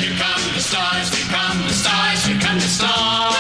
here come the stars, here come the stars, here come the stars.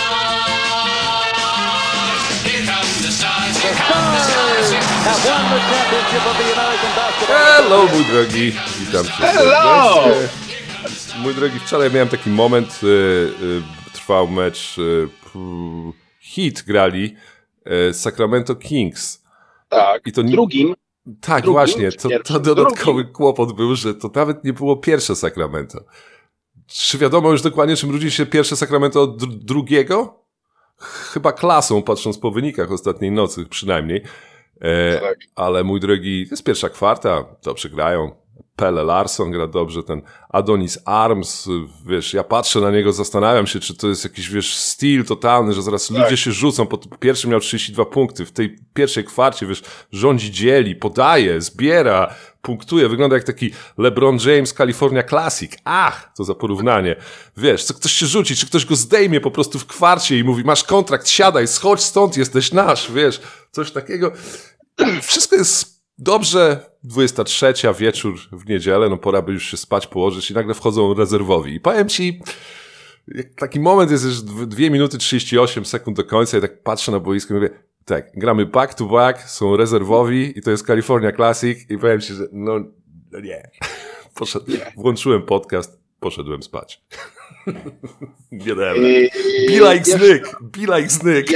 Here come the stars, here come the stars, here come the stars. Have won the championship of the American Basketball. Hello, mój drogi, witam cię serdecznie. Mój drogi, wczoraj miałem taki moment, trwał mecz, Heat grali Sacramento Kings. Tak, i to drugim. Tak, drugim, właśnie, to dodatkowy kłopot był, że to nawet nie było pierwsze Sacramento. Czy wiadomo już dokładnie, czym różni się pierwsze Sacramento od drugiego? Chyba klasą, patrząc po wynikach ostatniej nocy przynajmniej. Tak. Ale mój drogi, to jest pierwsza kwarta, dobrze grają. Pelle Larsson gra dobrze, ten Adonis Arms, wiesz, ja patrzę na niego, zastanawiam się, czy to jest jakiś, wiesz, styl totalny, że zaraz ludzie się rzucą, po pierwszym miał 32 punkty, w tej pierwszej kwarcie, wiesz, rządzi, dzieli, podaje, zbiera, punktuje, wygląda jak taki LeBron James California Classic. Ach, to za porównanie. Wiesz, co ktoś się rzuci, czy ktoś go zdejmie po prostu w kwarcie i mówi, masz kontrakt, siadaj, schodź stąd, jesteś nasz, wiesz, coś takiego. Wszystko jest dobrze, 23 wieczór w niedzielę, no pora by już się spać, położyć i nagle wchodzą rezerwowi. I powiem ci, taki moment jest już 2 minuty 38 sekund do końca i tak patrzę na boisko i mówię, tak, gramy back to back, są rezerwowi i to jest California Classic i powiem ci, że no nie. Włączyłem podcast, poszedłem spać. Biederne. Be like Snyk.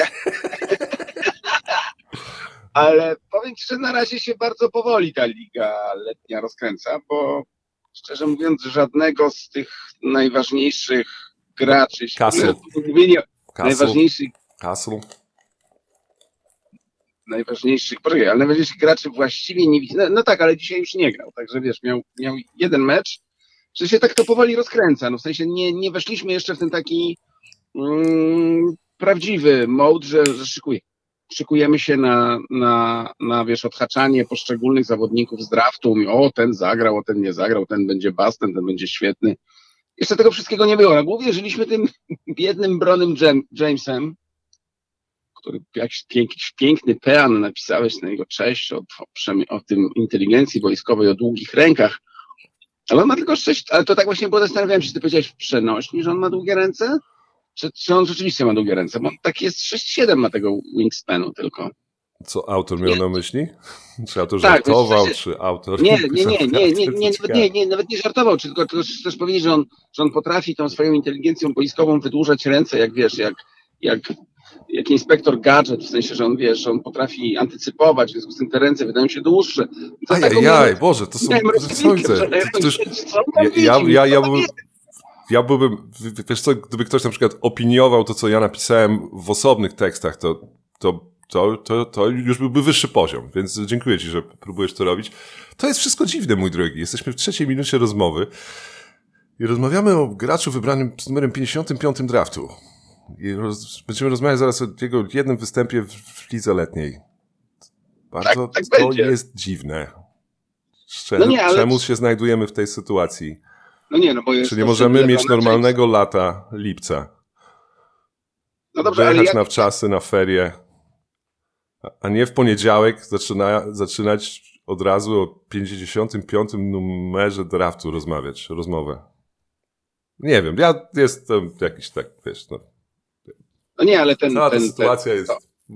Ale powiem ci, że na razie się bardzo powoli ta liga letnia rozkręca, bo szczerze mówiąc żadnego z tych najważniejszych graczy, najważniejszych graczy właściwie nie widzę. No tak, ale dzisiaj już nie grał, także wiesz, miał jeden mecz, że się tak to powoli rozkręca. No w sensie nie weszliśmy jeszcze w ten taki prawdziwy mode, że szykujemy się na wiesz, odhaczanie poszczególnych zawodników z draftu. O, ten zagrał, o ten nie zagrał, ten będzie bastem, ten będzie świetny. Jeszcze tego wszystkiego nie było. Na głowie żyliśmy tym biednym Bronem Jamesem, który jakiś piękny pean napisałeś na jego cześć o tym inteligencji wojskowej, o długich rękach. Ale on ma tylko 6, ale to tak właśnie było, zastanawiałem się, czy ty powiedziałeś w przenośni, że on ma długie ręce? Czy on rzeczywiście ma długie ręce? Bo tak jest 6-7 ma tego wingspanu tylko. Co autor miał na myśli? Czy autor żartował, czy autor... Nie, nawet nie żartował, tylko też powiedzieć, że on potrafi tą swoją inteligencją boiskową wydłużać ręce, jak wiesz, jak inspektor Gadget, w sensie, że on wie, że on potrafi antycypować, w związku z tym te ręce wydają się dłuższe. Boże, to są słońce. Ja byłbym, wiesz co, gdyby ktoś na przykład opiniował to, co ja napisałem w osobnych tekstach, to już byłby wyższy poziom, więc dziękuję ci, że próbujesz to robić. To jest wszystko dziwne, mój drogi. Jesteśmy w 3. minucie rozmowy i rozmawiamy o graczu wybranym z numerem 55 draftu. I będziemy rozmawiać zaraz o jego jednym występie w lidze letniej. Bardzo tak to będzie. Jest dziwne. Czemu się znajdujemy w tej sytuacji? Bo jest. Czyli nie możemy mieć normalnego lata, lipca. No dobrze, jechać na wczasy, na ferie, a nie w poniedziałek zaczynać od razu o 55. numerze draftu rozmowę. Nie wiem, ja jestem jakiś tak, wiesz, ale ta sytuacja jest...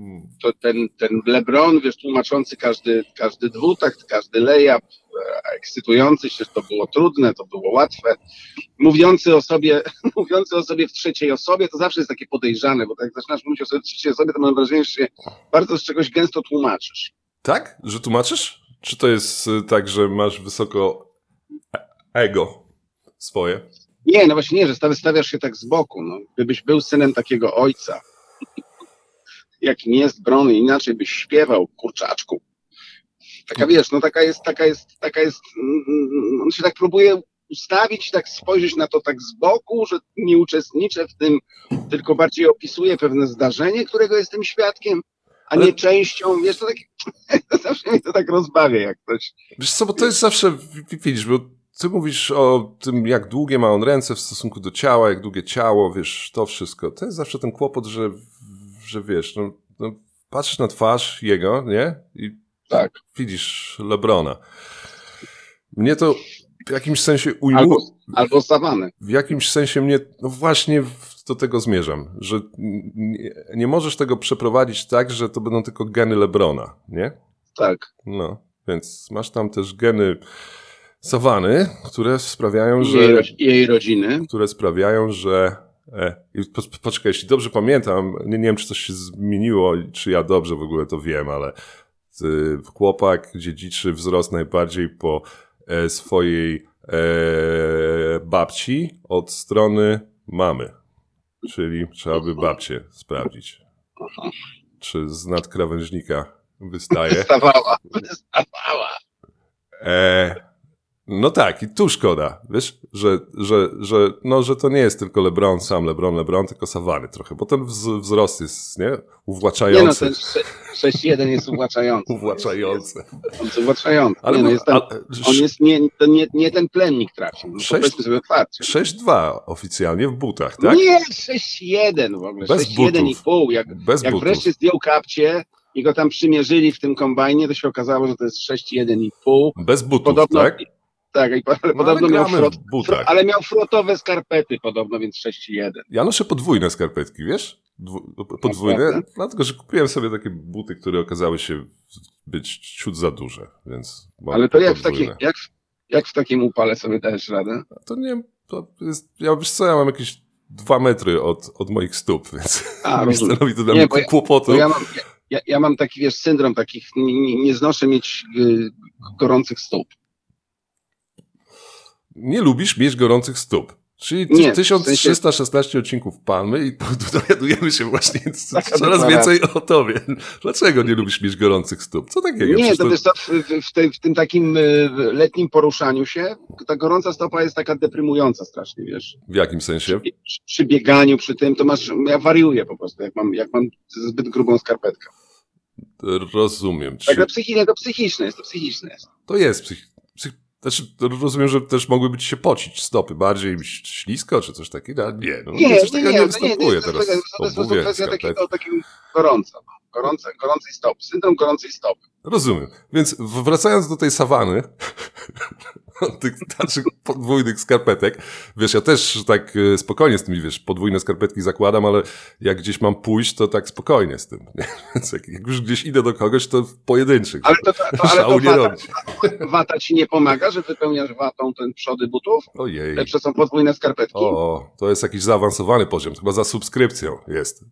Ten LeBron, wiesz, tłumaczący każdy dwutakt, każdy layup, ekscytujący się, że to było trudne, to było łatwe, mówiący o sobie w trzeciej osobie, to zawsze jest takie podejrzane, bo tak jak zaczynasz mówić o sobie w trzeciej osobie, to mam wrażenie, że się bardzo z czegoś gęsto tłumaczysz. Tak? Że tłumaczysz? Czy to jest tak, że masz wysoko ego swoje? Nie, no właśnie nie, że stawiasz się tak z boku. No. Gdybyś był synem takiego ojca, jakim jest Bron, inaczej byś śpiewał, kurczaczku. Taka wiesz, no taka jest, on się tak próbuje ustawić, tak spojrzeć na to tak z boku, że nie uczestniczę w tym, tylko bardziej opisuję pewne zdarzenie, którego jestem świadkiem, a nie częścią, wiesz, to zawsze mnie to tak rozbawia, jak ktoś. Wiesz co, bo to jest zawsze, widzisz, bo ty mówisz o tym, jak długie ma on ręce w stosunku do ciała, jak długie ciało, wiesz, to wszystko. To jest zawsze ten kłopot, że wiesz, no, patrzysz na twarz jego, nie? I tak. Widzisz LeBrona. Mnie to w jakimś sensie Albo sawanę. w jakimś sensie mnie, no właśnie do tego zmierzam, że nie możesz tego przeprowadzić tak, że to będą tylko geny LeBrona, nie? Tak. No, więc masz tam też geny sawany, które sprawiają, Jej rodziny. które sprawiają, że poczekaj, jeśli dobrze pamiętam, nie wiem, czy coś się zmieniło, czy ja dobrze w ogóle to wiem, ale chłopak dziedziczy wzrost najbardziej po swojej babci od strony mamy. Czyli trzeba by babcię sprawdzić. Czy z nadkrawężnika wystaje. Wystawała. No tak, i tu szkoda, wiesz, że to nie jest tylko LeBron, tylko Savany trochę, bo ten wzrost jest, nie? Uwłaczający. Nie no, ten 6-1 jest uwłaczający. Uwłaczający. On jest uwłaczający. Ale on jest nie ten plemnik trafił. No, powiedzmy sobie otwarcie. 6-2 oficjalnie w butach, tak? Nie, 6-1 w ogóle. Bez 6-1,5. Jak butów. wreszcie zdjął kapcie i go tam przymierzyli w tym kombajnie, to się okazało, że to jest 6-1,5. Bez butów, podobno, tak? Tak, ale podobno miał ale miał frotowe skarpety podobno, więc 6-1. Ja noszę podwójne skarpetki, wiesz? Podwójne, dlatego, że kupiłem sobie takie buty, które okazały się być ciut za duże, więc... Ale to jak w takim upale sobie dajesz radę? To nie, to jest... Wiesz co, ja mam jakieś 2 metry od moich stóp, więc stanowi to dla mnie kłopotu. Ja mam taki, wiesz, syndrom takich, nie znoszę mieć gorących stóp. Nie lubisz mieć gorących stóp. Czyli 1316 odcinków Palmy i dowiadujemy się właśnie coraz więcej o tobie. Dlaczego nie lubisz mieć gorących stóp? Co takiego? Nie, to wiesz, w tym takim letnim poruszaniu się ta gorąca stopa jest taka deprymująca strasznie, wiesz. W jakim sensie? Przy bieganiu, przy tym, to ja wariuję po prostu, jak mam zbyt grubą skarpetkę. Rozumiem. Tak, to psychiczne jest. To jest Znaczy, rozumiem, że też mogłyby ci się pocić stopy, bardziej ślisko, czy coś takiego? Ale nie, no coś takiego nie występuje teraz. To jest kwestia takiego gorącej stopy, syndrom gorącej stopy. Rozumiem. Więc wracając do tej sawany, tych naszych podwójnych skarpetek, wiesz, ja też tak spokojnie z tymi, wiesz, podwójne skarpetki zakładam, ale jak gdzieś mam pójść, to tak spokojnie z tym. Więc jak już gdzieś idę do kogoś, to w pojedynczych. Ale to wata ci nie pomaga, że wypełniasz watą ten przody butów? Ojej. Lepsze są podwójne skarpetki? O, to jest jakiś zaawansowany poziom, chyba za subskrypcją jest.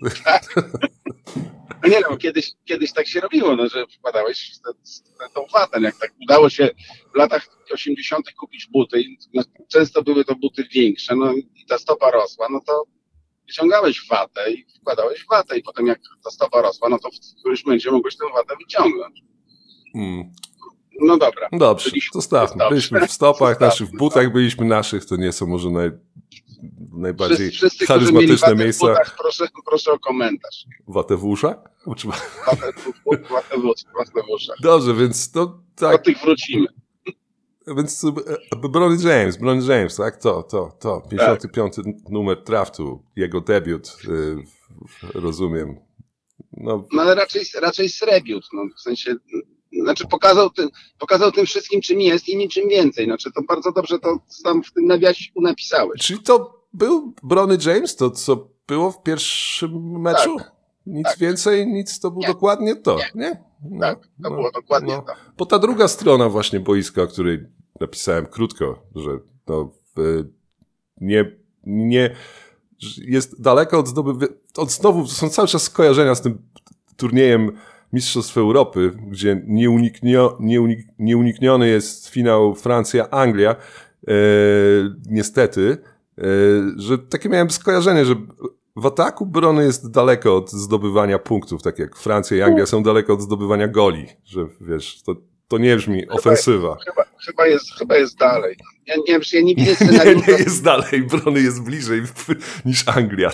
No nie no, kiedyś tak się robiło, no, że wkładałeś tą watę. Jak tak udało się w latach 80. kupić buty, często były to buty większe, no i ta stopa rosła, no to wyciągałeś watę i wkładałeś watę i potem jak ta stopa rosła, no to w którymś momencie mogłeś tę watę wyciągnąć. No dobra. Dobrze, zostawmy. Byliśmy w stopach naszych, w butach byliśmy naszych, to nie są może najbardziej wszyscy, charyzmatyczne miejsca. Butach, proszę o komentarz. Watę w uszach? Watę w uszach. Dobrze, więc to tak. Do tych wrócimy. Więc Bronny James, tak? To. 55. numer draftu, jego debiut, rozumiem. No ale raczej srebiut, no w sensie, znaczy pokazał tym wszystkim, czym jest i niczym więcej. Znaczy to bardzo dobrze to tam w tym nawiasiku napisałeś. Czyli to był Bronny James, to co było w pierwszym meczu? Tak. Nic więcej, to było dokładnie to, nie? No, tak, to było dokładnie to. Bo ta druga strona właśnie boiska, o której napisałem krótko, że nie jest daleko od znowu są cały czas skojarzenia z tym turniejem Mistrzostw Europy, gdzie nieunikniony jest finał Francja-Anglia, niestety, że takie miałem skojarzenie, że w ataku Bronny jest daleko od zdobywania punktów, tak jak Francja i Anglia są daleko od zdobywania goli, że wiesz, to nie brzmi ofensywa. Chyba jest dalej. Ja nie widzę scenariusza. Nie jest dalej, Bronny jest bliżej niż Anglia.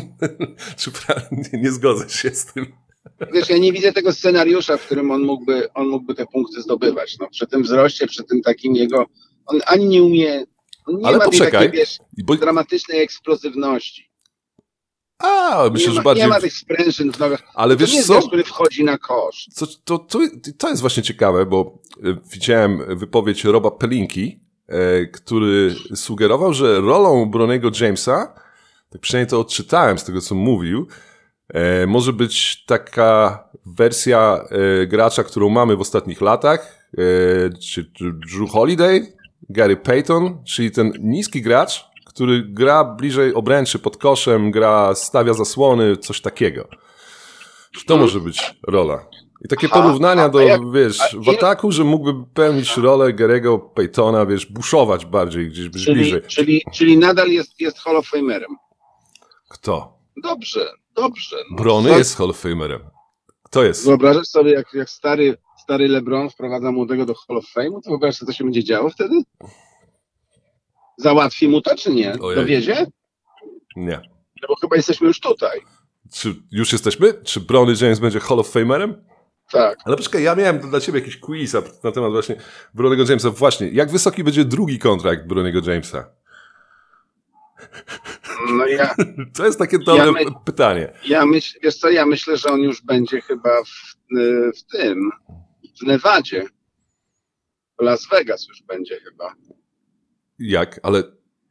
Nie zgodzę się z tym. Wiesz, ja nie widzę tego scenariusza, w którym on mógłby te punkty zdobywać. No, przy tym wzroście, przy tym takim jego... On ani nie umie... On nie ma tej takiej, wiesz, dramatycznej eksplozywności. Myślę, że bardziej... Nie ma tych sprężyn w nogach. Ale to wiesz nie jest co? gość, który wchodzi na kosz. To jest właśnie ciekawe, bo widziałem wypowiedź Roba Pelinki, który sugerował, że rolą Bronnego Jamesa, tak przynajmniej to odczytałem z tego, co mówił, może być taka wersja gracza, którą mamy w ostatnich latach, czy Drew Holiday, Gary Payton, czyli ten niski gracz, który gra bliżej obręczy, pod koszem, stawia zasłony, coś takiego. To może być rola. I takie porównania w ataku, że mógłby pełnić rolę Gary'ego Paytona, buszować bardziej, gdzieś być bliżej. Czyli nadal jest Hall of Famerem. Kto? Dobrze. Brony jest Hall of Famerem. Kto jest? Wyobrażasz sobie, jak stary LeBron wprowadza młodego do Hall of Fame'u, to wyobrażasz sobie, co się będzie działo wtedy? Załatwi mu to, czy nie? Dowiezie? Nie. No bo chyba jesteśmy już tutaj. Czy już jesteśmy? Czy Bronny James będzie Hall of Famerem? Tak. Ale poczekaj, ja miałem dla ciebie jakiś quiz na temat właśnie Bronnego Jamesa. Właśnie, jak wysoki będzie drugi kontrakt Bronnego Jamesa? No to jest takie dobre pytanie. Ja myślę, że on już będzie chyba w Nevadzie. W Las Vegas już będzie chyba. Jak? Ale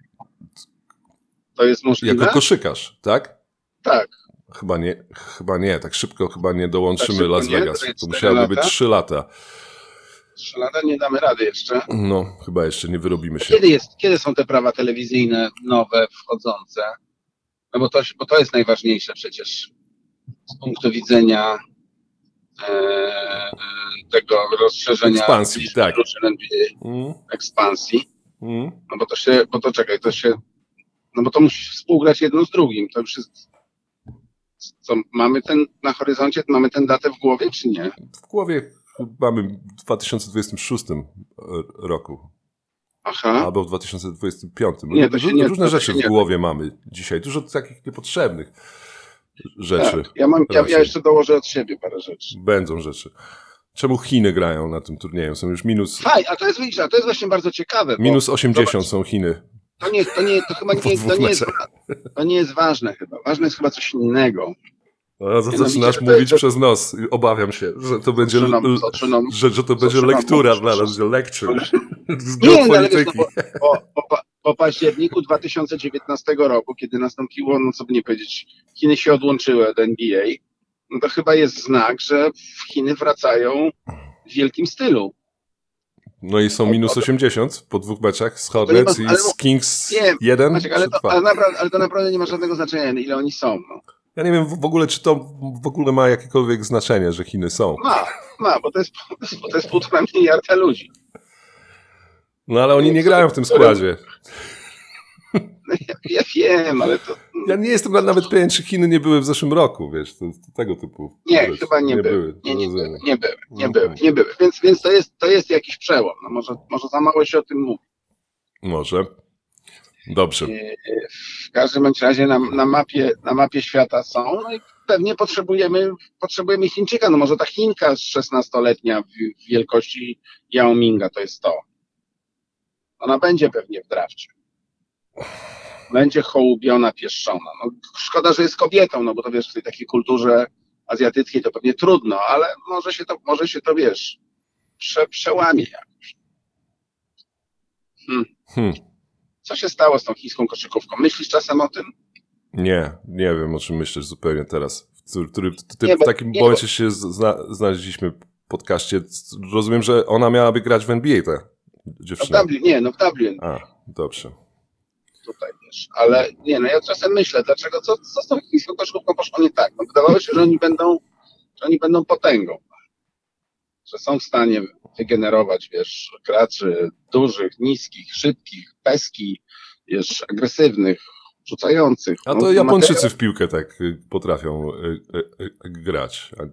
to jest możliwe? Jako koszykarz, tak? Tak. Chyba nie. Tak szybko chyba nie dołączymy tak Las Vegas. To musiałoby być 3 lata. 3 lata nie damy rady jeszcze. No, chyba jeszcze nie wyrobimy się. Kiedy są te prawa telewizyjne nowe, wchodzące? No bo to jest najważniejsze przecież z punktu widzenia tego rozszerzenia ekspansji, tak. Ekspansji. No bo to musi współgrać jedno z drugim. To już jest. Co, mamy na horyzoncie, mamy tę datę w głowie, czy nie? W głowie mamy w 2026 roku. Aha. Albo w 2025. Nie, różne rzeczy w głowie mamy dzisiaj. Dużo takich niepotrzebnych rzeczy. Tak. Ja jeszcze dołożę od siebie parę rzeczy. Będą rzeczy. Czemu Chiny grają na tym turnieju? Są już minus... A to jest właśnie bardzo ciekawe. Minus 80 są Chiny. To nie jest ważne chyba. Ważne jest chyba coś innego. Zaczynasz mówić przez nos. Obawiam się, że to będzie że to będzie lektura dla nas, lecture. Ale wiesz, po październiku 2019 roku, kiedy nastąpiło, no co by nie powiedzieć, Chiny się odłączyły od NBA, no to chyba jest znak, że Chiny wracają w wielkim stylu. No i są minus 80 po 2 meczach z Hornets i z Kings 1. Maciek, ale to naprawdę nie ma żadnego znaczenia, ile oni są. No. Ja nie wiem w ogóle, czy to w ogóle ma jakiekolwiek znaczenie, że Chiny są. Ma, bo to jest 1,5 miliarda ludzi. No ale oni nie grają w tym składzie. Ja wiem, ale to... Ja nie jestem nawet pewien, czy Chiny nie były w zeszłym roku, wiesz, to tego typu. Nie, chyba nie były. Nie były. Więc to jest jakiś przełom. No może za mało się o tym mówi. Może. Dobrze. W każdym bądź razie na mapie świata są, no i pewnie potrzebujemy Chińczyka. No może ta Chinka 16-letnia w wielkości Yao Minga to jest to. Ona będzie pewnie w drafcie. Będzie hołubiona, pieszczona. No, szkoda, że jest kobietą, no bo to wiesz, w tej takiej kulturze azjatyckiej to pewnie trudno, ale może się to wiesz, przełamie jakoś. Co się stało z tą chińską koszykówką? Myślisz czasem o tym? Nie wiem, o czym myślisz zupełnie teraz. W takim momencie się znaleźliśmy w podcaście. Rozumiem, że ona miałaby grać w NBA, ta dziewczyna. W Dublin. A, dobrze. Tutaj wiesz, ale ja czasem myślę, dlaczego, co z tą chińską koszykówką poszło nie tak? No, wydawało się, że oni będą potęgą. Że są w stanie wygenerować, wiesz, graczy dużych, niskich, szybkich, peski, wiesz, agresywnych, rzucających. A to Japończycy w piłkę tak potrafią grać. A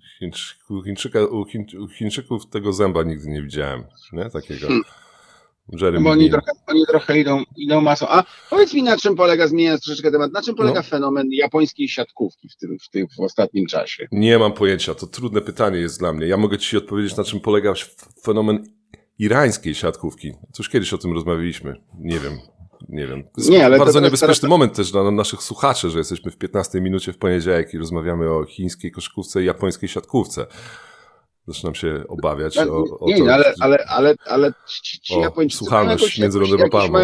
u Chińczyków tego zęba nigdy nie widziałem, nie? Takiego. Bo oni trochę idą masą. A powiedz mi, na czym polega, zmieniając troszeczkę temat, na czym polega fenomen japońskiej siatkówki w ostatnim czasie? Nie mam pojęcia, to trudne pytanie jest dla mnie. Ja mogę ci odpowiedzieć, na czym polega fenomen irańskiej siatkówki. Już kiedyś o tym rozmawialiśmy. Nie wiem. To jest bardzo niebezpieczny moment też dla naszych słuchaczy, że jesteśmy w 15 minucie w poniedziałek i rozmawiamy o chińskiej koszykówce i japońskiej siatkówce. Zaczynam się obawiać Nie, to. ale ci Japończycy słuchalność między lądem a Palmą.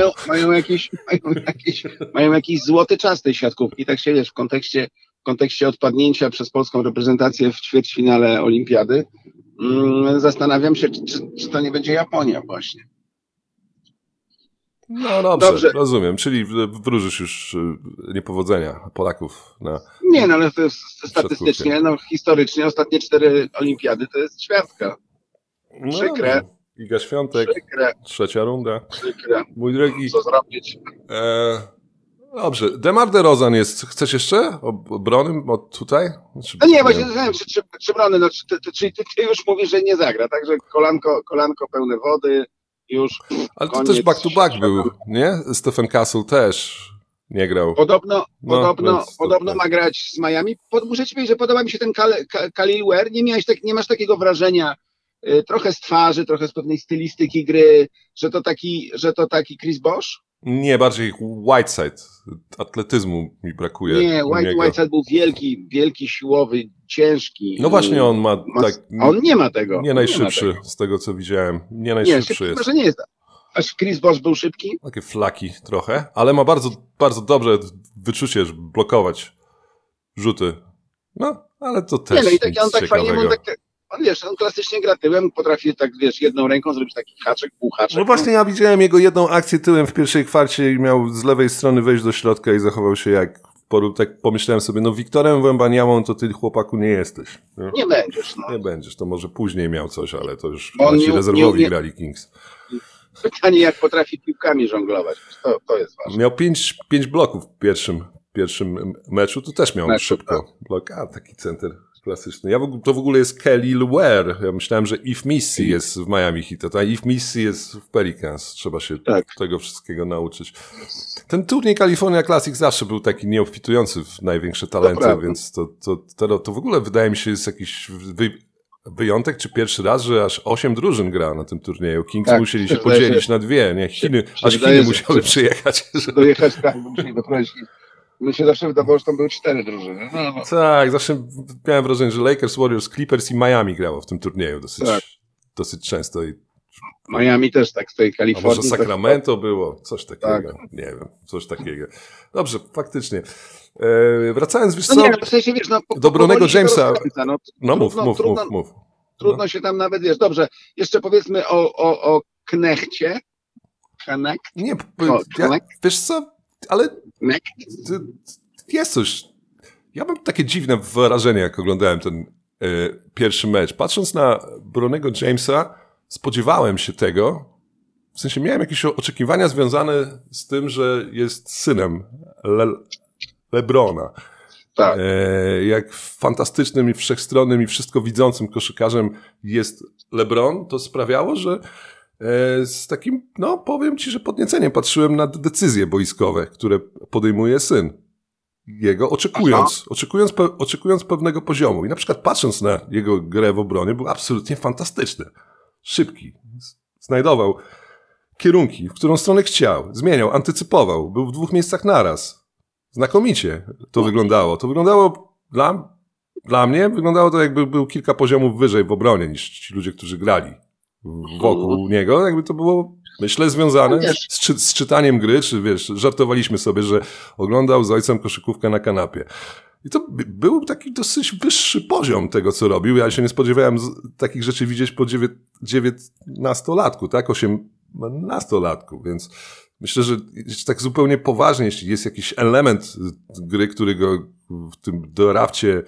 mają jakiś złoty czas tej siatkówki. Tak się wiesz, w kontekście odpadnięcia przez polską reprezentację w ćwierćfinale olimpiady, zastanawiam się, czy to nie będzie Japonia właśnie. No dobrze, rozumiem. Czyli wróżysz już niepowodzenia Polaków na... Nie, no ale to jest statystycznie, historycznie ostatnie 4 olimpiady to jest ćwiartka. Przykre. Liga Świątek, trzecia runda. Przykre. Mój drogi... Co zrobić? Dobrze. DeMar DeRozan jest... Chcesz jeszcze obrony od tutaj? No nie, właśnie zastanawiam się, czy brony, czyli ty już mówisz, że nie zagra, także kolanko pełne wody, już. Ale to też back-to-back był, nie? Stephen Castle też nie grał. Podobno ma grać z Miami. Muszę ci powiedzieć, że podoba mi się ten Khalil Ware. Nie masz takiego wrażenia, trochę z twarzy, trochę z pewnej stylistyki gry, że to taki Chris Bosh? Nie, bardziej Whiteside. Atletyzmu mi brakuje. Nie, Whiteside był wielki, siłowy, ciężki. No właśnie on ma tak... A on nie ma tego. Nie najszybszy z tego, co widziałem. Nie najszybszy jest. Może nie jest. Aż Chris Bosh był szybki? Takie flaki trochę, ale ma bardzo, bardzo dobrze wyczucie, żeby blokować rzuty. No, ale to też nie, no i tak, on tak ciekawego. fajnie, on klasycznie gra tyłem, potrafi tak, jedną ręką zrobić taki haczek, półhaczek. No właśnie ja widziałem jego jedną akcję tyłem w pierwszej kwarcie i miał z lewej strony wejść do środka i zachował się jak tak pomyślałem sobie, Wiktorem Wembaniamą to ty chłopaku nie jesteś. No? Nie będziesz, Nie będziesz, to może później miał coś, ale to już ci rezerwowi grali Kings. Pytanie, jak potrafi piłkami żonglować, to jest ważne. Miał 5 bloków w pierwszym meczu, to też miał szybko. Tak. Blok, taki center klasyczny. To w ogóle jest Khalil Ware. Ja myślałem, że Yves Missi jest w Miami Heat, a Yves Missi jest w Pelicans. Trzeba się tego wszystkiego nauczyć. Ten turniej California Classic zawsze był taki nieobfitujący w największe talenty, więc to w ogóle wydaje mi się jest jakiś wyjątek, czy pierwszy raz, że aż 8 drużyn gra na tym turnieju. Kings musieli się podzielić na 2, nie? Chiny musiały przyjechać. Dojechać, musieli doprowadzić. Mi się zawsze wydawało, że tam były 4 drużyny. Tak, zawsze miałem wrażenie, że Lakers, Warriors, Clippers i Miami grało w tym turnieju dosyć często. Miami też tak z tej Kalifornii. A może Sacramento było? Coś takiego. Tak. Nie wiem, coś takiego. Dobrze, faktycznie. Wracając, wiesz co? W sensie, wiesz, do Bronego Jamesa. Mów. Trudno się tam nawet, wiesz, dobrze. Jeszcze powiedzmy o Knechcie. Nie, wiesz co? Ale jest coś. Ja mam takie dziwne wrażenie, jak oglądałem ten pierwszy mecz. Patrząc na Bronego Jamesa, spodziewałem się tego. W sensie miałem jakieś oczekiwania związane z tym, że jest synem LeBrona. Tak. Jak fantastycznym i wszechstronnym i wszystko widzącym koszykarzem jest LeBron, to sprawiało, że z takim, powiem ci, że podnieceniem patrzyłem na decyzje boiskowe, które podejmuje syn jego, oczekując pewnego poziomu. I na przykład patrząc na jego grę w obronie, był absolutnie fantastyczny. Szybki. Znajdował kierunki, w którą stronę chciał. Zmieniał, antycypował. Był w 2 miejscach naraz. Znakomicie to wyglądało. To wyglądało dla mnie, wyglądało to jakby był kilka poziomów wyżej w obronie niż ci ludzie, którzy grali wokół niego, jakby to było, myślę, związane z czytaniem gry, czy wiesz, żartowaliśmy sobie, że oglądał z ojcem koszykówkę na kanapie. I to był taki dosyć wyższy poziom tego, co robił. Ja się nie spodziewałem takich rzeczy widzieć po 19-latku, tak? 18-latku, więc myślę, że tak zupełnie poważnie, jeśli jest jakiś element gry, który go w tym dorawcie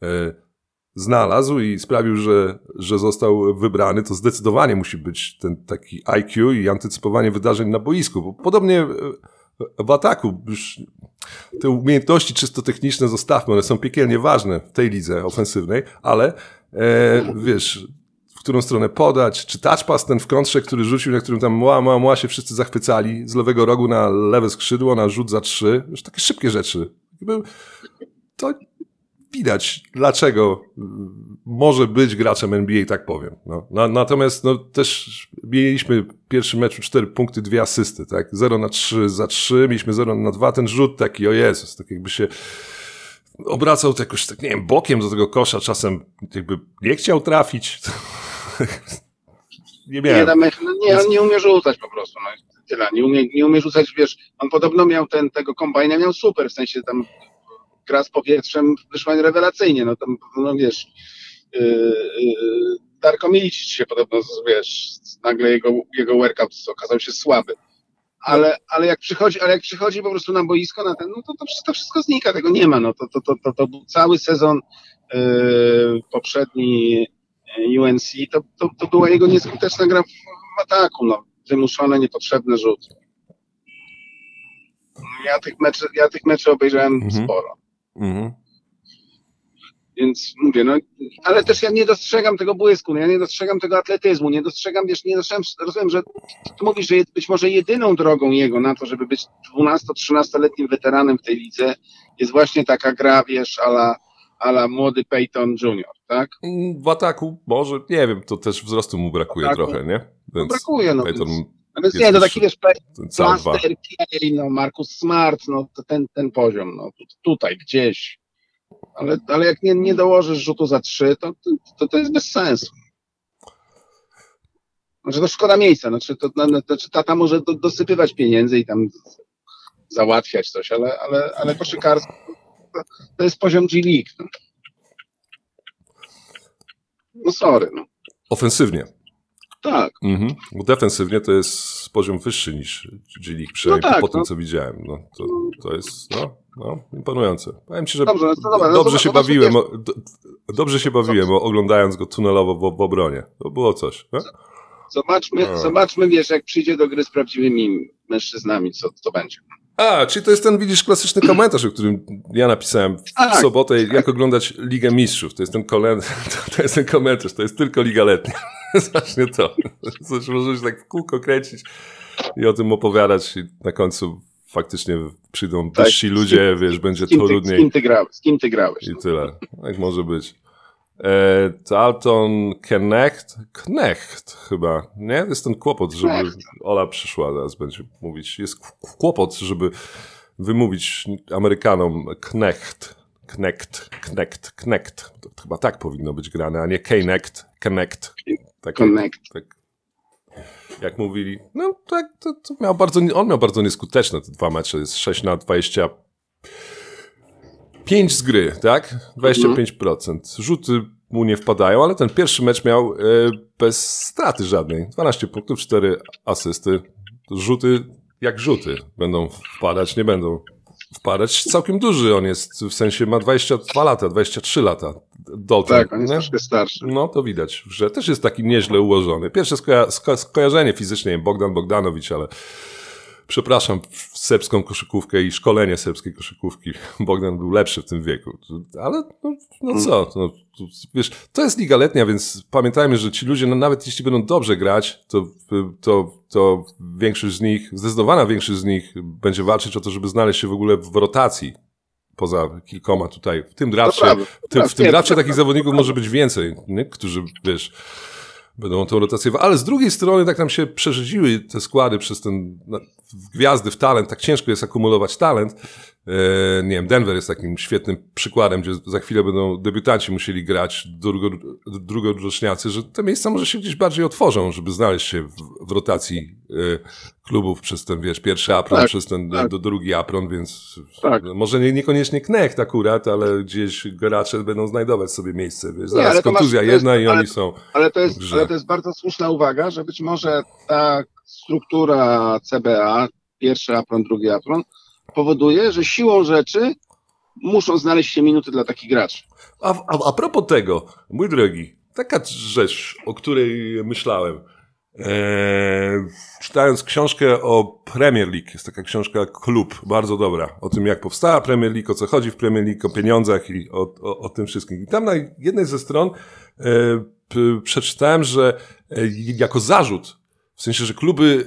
znalazł i sprawił, że został wybrany, to zdecydowanie musi być ten taki IQ i antycypowanie wydarzeń na boisku. Bo podobnie w ataku już te umiejętności czysto techniczne zostawmy, one są piekielnie ważne w tej lidze ofensywnej, ale wiesz, w którą stronę podać, czy touch pass ten w kontrze, który rzucił, na którym tam mła się wszyscy zachwycali, z lewego rogu na lewe skrzydło, na rzut za 3, już takie szybkie rzeczy. To widać, dlaczego może być graczem NBA, tak powiem. Natomiast też mieliśmy w pierwszym meczu 4 punkty, 2 asysty, tak? 0 na 3 za 3, mieliśmy 0 na 2, ten rzut taki, o Jezus, tak jakby się obracał to jakoś tak, nie wiem, bokiem do tego kosza, czasem jakby nie chciał trafić. Nie miałem. On nie umie rzucać po prostu, no tyle, nie umie rzucać, wiesz, on podobno miał tego kombajna, miał super, w sensie tam gra z powietrzem wyszła rewelacyjnie, no tam, no wiesz, Darko Milicic się podobno, wiesz, nagle jego workout okazał się słaby. Ale jak przychodzi po prostu na boisko, na ten, no to wszystko znika, tego nie ma. No to był cały sezon poprzedni UNC, to była jego nieskuteczna gra w ataku, no, wymuszone, niepotrzebne rzuty. Ja tych meczy obejrzałem sporo. Więc mówię, no, ale też ja nie dostrzegam tego błysku, no, ja nie dostrzegam tego atletyzmu, rozumiem, że ty mówisz, że być może jedyną drogą jego na to, żeby być 12-13-letnim weteranem w tej lidze, jest właśnie taka gra, wiesz, a la młody Peyton Jr., tak? W ataku może, nie wiem, to też wzrostu mu brakuje trochę, nie? Więc brakuje, no. Peyton więc nie, to taki, wiesz, Plaster, Kay, no, Marcus Smart, no, to ten poziom, no, tutaj, gdzieś. Ale jak nie dołożysz rzutu za 3, to jest bez sensu. Znaczy to szkoda miejsca, znaczy tata może dosypywać pieniędzy i tam załatwiać coś, ale koszykarstwo to jest poziom G League. No, no sorry. No. Ofensywnie. Tak. Bo defensywnie to jest poziom wyższy niż G League, przynajmniej po tym, co widziałem. No, to jest imponujące. Powiem ci, że dobrze się bawiłem, oglądając go tunelowo w obronie. To było coś. No? Zobaczmy, wiesz, jak przyjdzie do gry z prawdziwymi mężczyznami, co będzie. Czyli to jest ten, widzisz, klasyczny komentarz, o którym ja napisałem w sobotę, jak oglądać Ligę Mistrzów. To jest ten komentarz, to jest tylko Liga Letnia. Właśnie to. Coś możesz tak w kółko kręcić i o tym opowiadać i na końcu faktycznie przyjdą wyżsi ludzie, wiesz, będzie trudniej. Z kim ty grałeś? I tyle. Tak może być. Dalton Knecht chyba, nie? Jest ten kłopot, żeby Ola przyszła, teraz będzie mówić. Jest kłopot, żeby wymówić Amerykanom Knecht. To chyba tak powinno być grane, a nie Knecht. Tak, jak mówili. No tak, to on miał bardzo nieskuteczne te 2 mecze. Jest 6/25 z gry, tak? 25%. Rzuty mu nie wpadają, ale ten pierwszy mecz miał bez straty żadnej. 12 punktów, 4 asysty. Rzuty jak rzuty. Będą wpadać, nie będą wpadać. Całkiem duży on jest, w sensie ma 22 lata, 23 lata. Dalton, tak, on jest troszkę starszy. No to widać, że też jest taki nieźle ułożony. Pierwsze skojarzenie fizycznie Bogdan Bogdanowicz, ale przepraszam serbską koszykówkę i szkolenie serbskiej koszykówki. Bogdan był lepszy w tym wieku. Ale wiesz, to jest Liga Letnia, więc pamiętajmy, że ci ludzie, nawet jeśli będą dobrze grać, to zdecydowana większość z nich będzie walczyć o to, żeby znaleźć się w ogóle w rotacji. Poza kilkoma tutaj. W tym drafcie takich zawodników może być więcej, nie? Którzy, wiesz, będą tą rotację. Ale z drugiej strony tak nam się przerzedziły te składy przez ten gwiazdy w talent. Tak ciężko jest akumulować talent. Nie wiem, Denver jest takim świetnym przykładem, gdzie za chwilę będą debiutanci musieli grać, drugoroczniacy, że te miejsca może się gdzieś bardziej otworzą, żeby znaleźć się w rotacji klubów przez ten, wiesz, pierwszy apron, przez ten drugi apron, więc może niekoniecznie Knecht akurat, ale gdzieś gracze będą znajdować sobie miejsce. Wiesz, zaraz kontuzja jedna i oni są. Ale to jest bardzo słuszna uwaga, że być może ta struktura CBA, pierwszy apron, drugi apron, powoduje, że siłą rzeczy muszą znaleźć się minuty dla takich graczy. A propos tego, mój drogi, taka rzecz, o której myślałem, czytając książkę o Premier League, jest taka książka Klub, bardzo dobra, o tym jak powstała Premier League, o co chodzi w Premier League, o pieniądzach i o tym wszystkim. I tam na jednej ze stron przeczytałem, że jako zarzut, w sensie, że kluby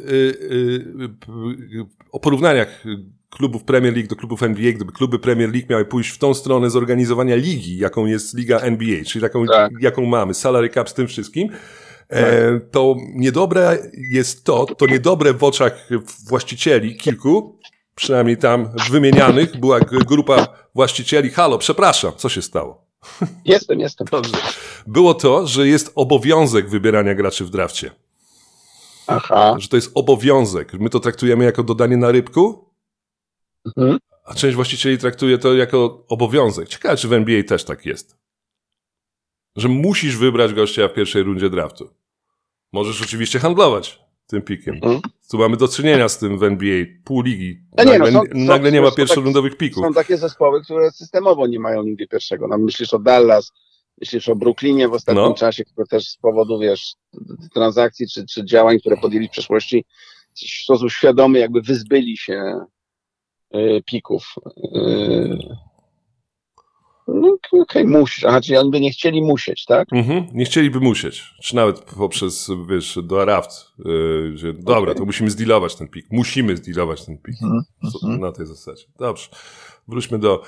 o porównaniach klubów Premier League do klubów NBA, gdyby kluby Premier League miały pójść w tą stronę zorganizowania ligi, jaką jest Liga NBA, czyli taką, jaką mamy, salary cap z tym wszystkim, to niedobre jest to niedobre w oczach właścicieli kilku, przynajmniej tam wymienianych, była grupa właścicieli, halo, przepraszam, co się stało? Jestem. Dobrze. Było to, że jest obowiązek wybierania graczy w drafcie. Aha. Że to jest obowiązek. My to traktujemy jako dodanie na rybku, a część właścicieli traktuje to jako obowiązek. Ciekawe, czy w NBA też tak jest. Że musisz wybrać gościa w pierwszej rundzie draftu. Możesz oczywiście handlować tym pikiem. Tu mamy do czynienia z tym w NBA, pół ligi. Nagle nie ma pierwszorundowych pików. Są takie zespoły, które systemowo nie mają nigdy pierwszego. No, myślisz o Dallas, myślisz o Brooklynie w ostatnim czasie, które też z powodu, transakcji czy działań, które podjęli w przeszłości, w sposób świadomy jakby wyzbyli się pików. No okej, musisz. Aha, czyli oni by nie chcieli musieć, tak? Nie chcieliby musieć. Czy nawet poprzez, do raft, że dobra, to musimy zdealować ten pik. Musimy zdealować ten pik. Na tej zasadzie. Dobrze. Wróćmy do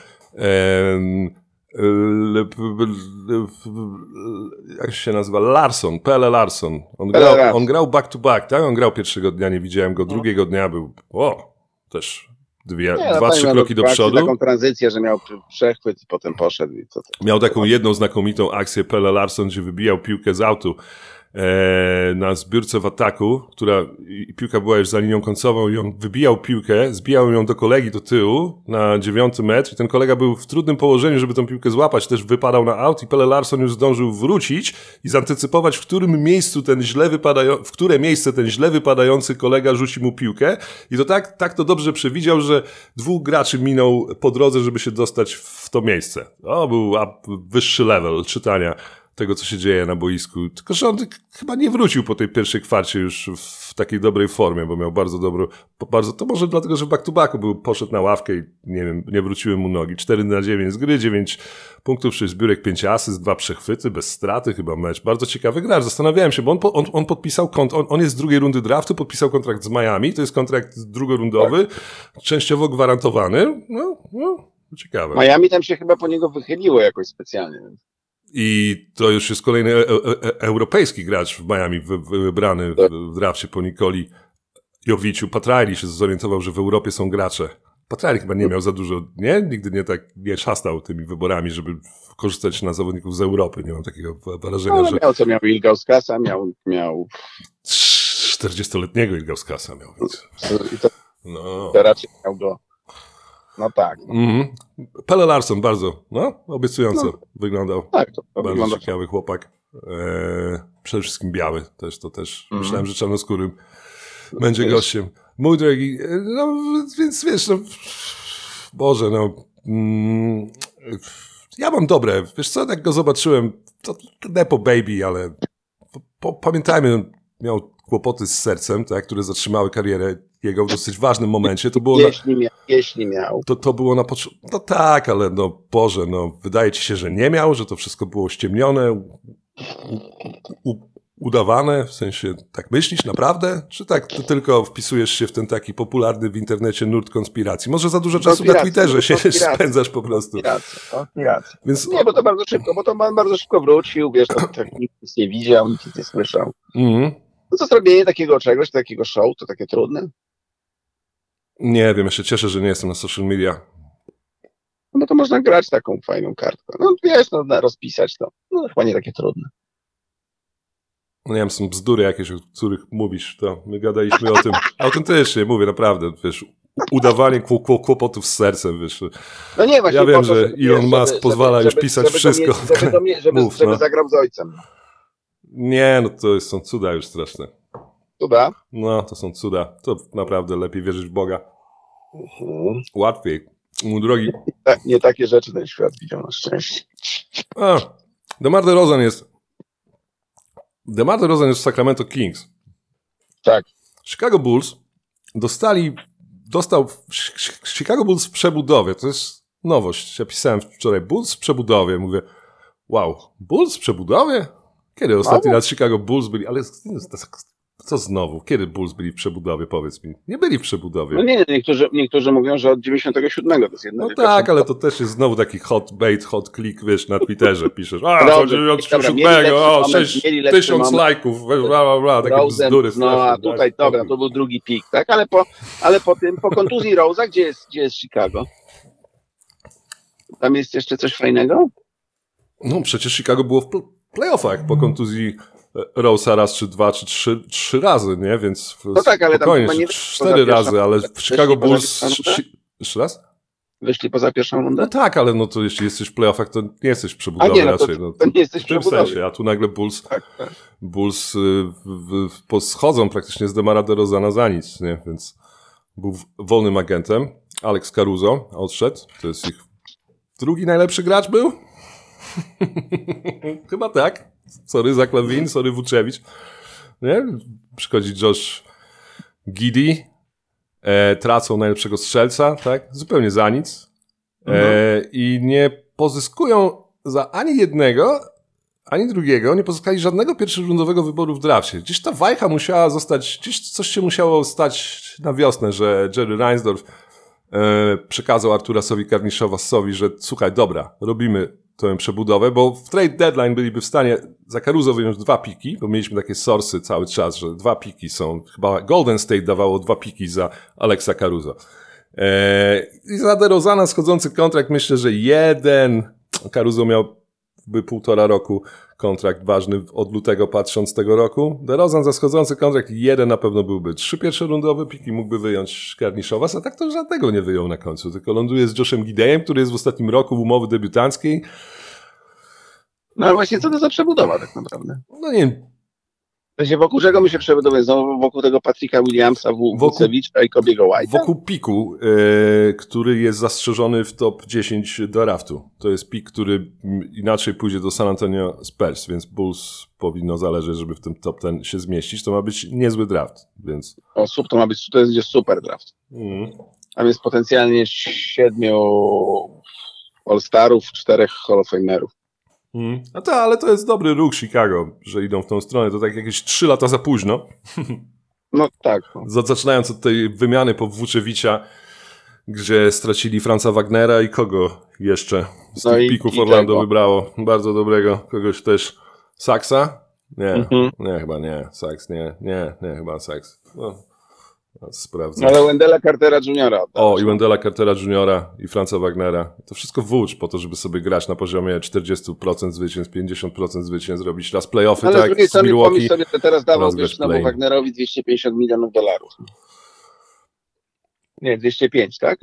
jak się nazywa? Larson, Pelle Larson. On grał back to back, tak? On grał pierwszego dnia, nie widziałem go. Drugiego dnia był, też 2-3 kroki do przodu. Taką tranzycję, że miał przechwyt i potem poszedł. Miał taką jedną znakomitą akcję Pelle Larson, gdzie wybijał piłkę z autu na zbiórce w ataku, piłka była już za linią końcową i on wybijał piłkę, zbijał ją do kolegi do tyłu na 9 metr i ten kolega był w trudnym położeniu, żeby tą piłkę złapać, też wypadał na aut i Pelle Larson już zdążył wrócić i zantycypować, w które miejsce ten źle wypadający kolega rzuci mu piłkę i to tak to dobrze przewidział, że 2 graczy minął po drodze, żeby się dostać w to miejsce. To był wyższy level czytania tego, co się dzieje na boisku. Tylko, że on chyba nie wrócił po tej pierwszej kwarcie już w takiej dobrej formie, bo miał to może dlatego, że w back-to-backu poszedł na ławkę i nie wiem, nie wróciły mu nogi. 4-9 z gry, 9 punktów, 6 zbiórek, 5 asyst, 2 przechwyty, bez straty chyba mecz. Bardzo ciekawy gracz. Zastanawiałem się, bo on podpisał on jest z drugiej rundy draftu, podpisał kontrakt z Miami, to jest kontrakt drugorundowy, częściowo gwarantowany. No, ciekawe. Miami tam się chyba po niego wychyliło jakoś specjalnie. I to już jest kolejny europejski gracz w Miami wybrany w drafcie po Nikoli Jowiciu. Patrali się zorientował, że w Europie są gracze. Patrali chyba nie miał za dużo, nigdy nie szastał tymi wyborami, żeby korzystać na zawodników z Europy. Nie mam takiego wrażenia, że... Miał Ilgauskasa, miał 40-letniego Ilgauskasa miał. Więc... To raczej miał go. No tak. Pelle Larson bardzo, obiecująco wyglądał. Tak, to bardzo ciekawy chłopak. Przede wszystkim biały. To też myślałem, że czarnoskórym będzie gościem. Mój drogi, więc wiesz, Boże, ja mam dobre. Wiesz co, jak go zobaczyłem, to Nepo Baby, ale pamiętajmy, miał kłopoty z sercem, tak, które zatrzymały karierę jego w dosyć ważnym momencie. To było jeśli miał. To było na początku. No tak, ale Boże, wydaje ci się, że nie miał, że to wszystko było ściemnione, udawane, w sensie, tak myślisz naprawdę? Czy tak ty tylko wpisujesz się w ten taki popularny w internecie nurt konspiracji? Może za dużo czasu na Twitterze się spędzasz po prostu. Konspiracja. Więc... Nie, bo to bardzo szybko wrócił, wiesz, tak nikt nic nie widział, nikt nic nie słyszał. No to zrobienie takiego czegoś, takiego show, to takie trudne? Nie wiem, ja się cieszę, że nie jestem na social media. No to można grać taką fajną kartkę. Wiesz, rozpisać to. Chyba nie takie trudne. Nie wiem, są bzdury jakieś, o których mówisz, to my gadaliśmy o tym autentycznie, mówię naprawdę, wiesz, udawanie kłopotów z sercem, wiesz. No nie, właśnie ja wiem, że Elon Musk pozwala już pisać wszystko. Żeby zagrał z ojcem. Nie, to są cuda już straszne. Cuda? No, to są cuda. To naprawdę lepiej wierzyć w Boga. Łatwiej. Mój drogi. Nie takie rzeczy ten świat widział na szczęście. DeMar DeRozan jest w Sacramento Kings. Tak. Chicago Bulls dostał Chicago Bulls w przebudowie. To jest nowość. Ja pisałem wczoraj Bulls w przebudowie. Mówię, wow, Bulls w przebudowie? Kiedy ostatni raz Chicago Bulls byli? Ale co znowu? Kiedy Bulls byli w przebudowie? Powiedz mi. Nie byli w przebudowie. No nie, niektórzy mówią, że od 97. To jest jedna tak, ale to też jest znowu taki hot bait, hot click, wiesz, na Twitterze piszesz, co 97, 1000 lajków, bla, bla, takie bzdury. A tutaj, dobra, to był drugi pik, tak? Ale po kontuzji Rose'a, gdzie jest Chicago? Tam jest jeszcze coś fajnego? No przecież Chicago było w playoffach po kontuzji Rose'a raz, czy dwa, czy trzy razy, nie? Więc No tak, ale spokojnie, tam chyba nie 4 razy, ale w Chicago Bulls... Jeszcze raz? Wyszli poza pierwszą rundę? No tak, ale no to jeśli jesteś w playoffach, to nie jesteś w przebudowie raczej. To nie jesteś w w tym przebudowie. sensie, a tu nagle Bulls Tak. Bulls schodzą praktycznie z DeMara DeRozana za nic, nie? Więc był wolnym agentem. Alex Caruso odszedł. To jest ich drugi najlepszy gracz był? Chyba tak. Sorry, Zach LaVine, sorry, Vucevic. Nie? Przychodzi Josh Giddey. Tracą najlepszego strzelca, tak? Zupełnie za nic. I nie pozyskują za ani jednego, ani drugiego, nie pozyskali żadnego pierwszorundowego wyboru w drafcie. Gdzieś ta wajcha musiała zostać, gdzieś coś się musiało stać na wiosnę, że Jerry Reinsdorf przekazał Arturasowi Karniszowassowi, że słuchaj, dobra, robimy tę przebudowę, bo w trade deadline byliby w stanie za Caruso wyjąć 2 piki, bo mieliśmy takie source'y cały czas, że 2 piki są, chyba Golden State dawało 2 piki za Alexa Caruso. I za DeRozana schodzący kontrakt, myślę, że 1, Caruso miałby 1,5 roku kontrakt ważny od lutego patrząc tego roku. DeRozan za schodzący kontrakt 1 na pewno byłby 3 pierwszorundowe piki, mógłby wyjąć Karniszowas, a tak to żadnego nie wyjął na końcu, tylko ląduje z Joshem Giddeyem, który jest w ostatnim roku umowy debiutanckiej. No ale właśnie co to za przebudowa tak naprawdę? No nie wiem. Wokół czego my się przebudowujemy? Znowu wokół tego Patricka Williamsa, Vucevicza i Kobiego White'a? Wokół piku, który jest zastrzeżony w top 10 draftu. To jest pik, który inaczej pójdzie do San Antonio Spurs, więc Bulls powinno zależeć, żeby w tym top 10 się zmieścić. To ma być niezły draft, więc... To będzie super draft. Tam jest potencjalnie 7 All-Starów, 4 Hall of Famerów. Ale to jest dobry ruch Chicago, że idą w tą stronę. To tak jakieś 3 lata za późno. No tak. Zaczynając od tej wymiany po Vucevicza, gdzie stracili Franza Wagnera i kogo jeszcze z tych pików Orlando wybrało? Bardzo dobrego. Kogoś też. Saxa? Nie, nie, chyba nie. Sax, nie, chyba Sax. No, sprawdzę. Ale Wendella Cartera Jr. I Wendella Cartera Jr. i Franza Wagnera. To wszystko włócz po to, żeby sobie grać na poziomie 40% zwycięstw, 50% zwycięstw, zrobić raz playoffy, ale tak, z drugiej z strony Milwaukee. pomyśl sobie, że teraz dawałbyś znowu play. Wagnerowi $250 milionów. Nie, 205, tak?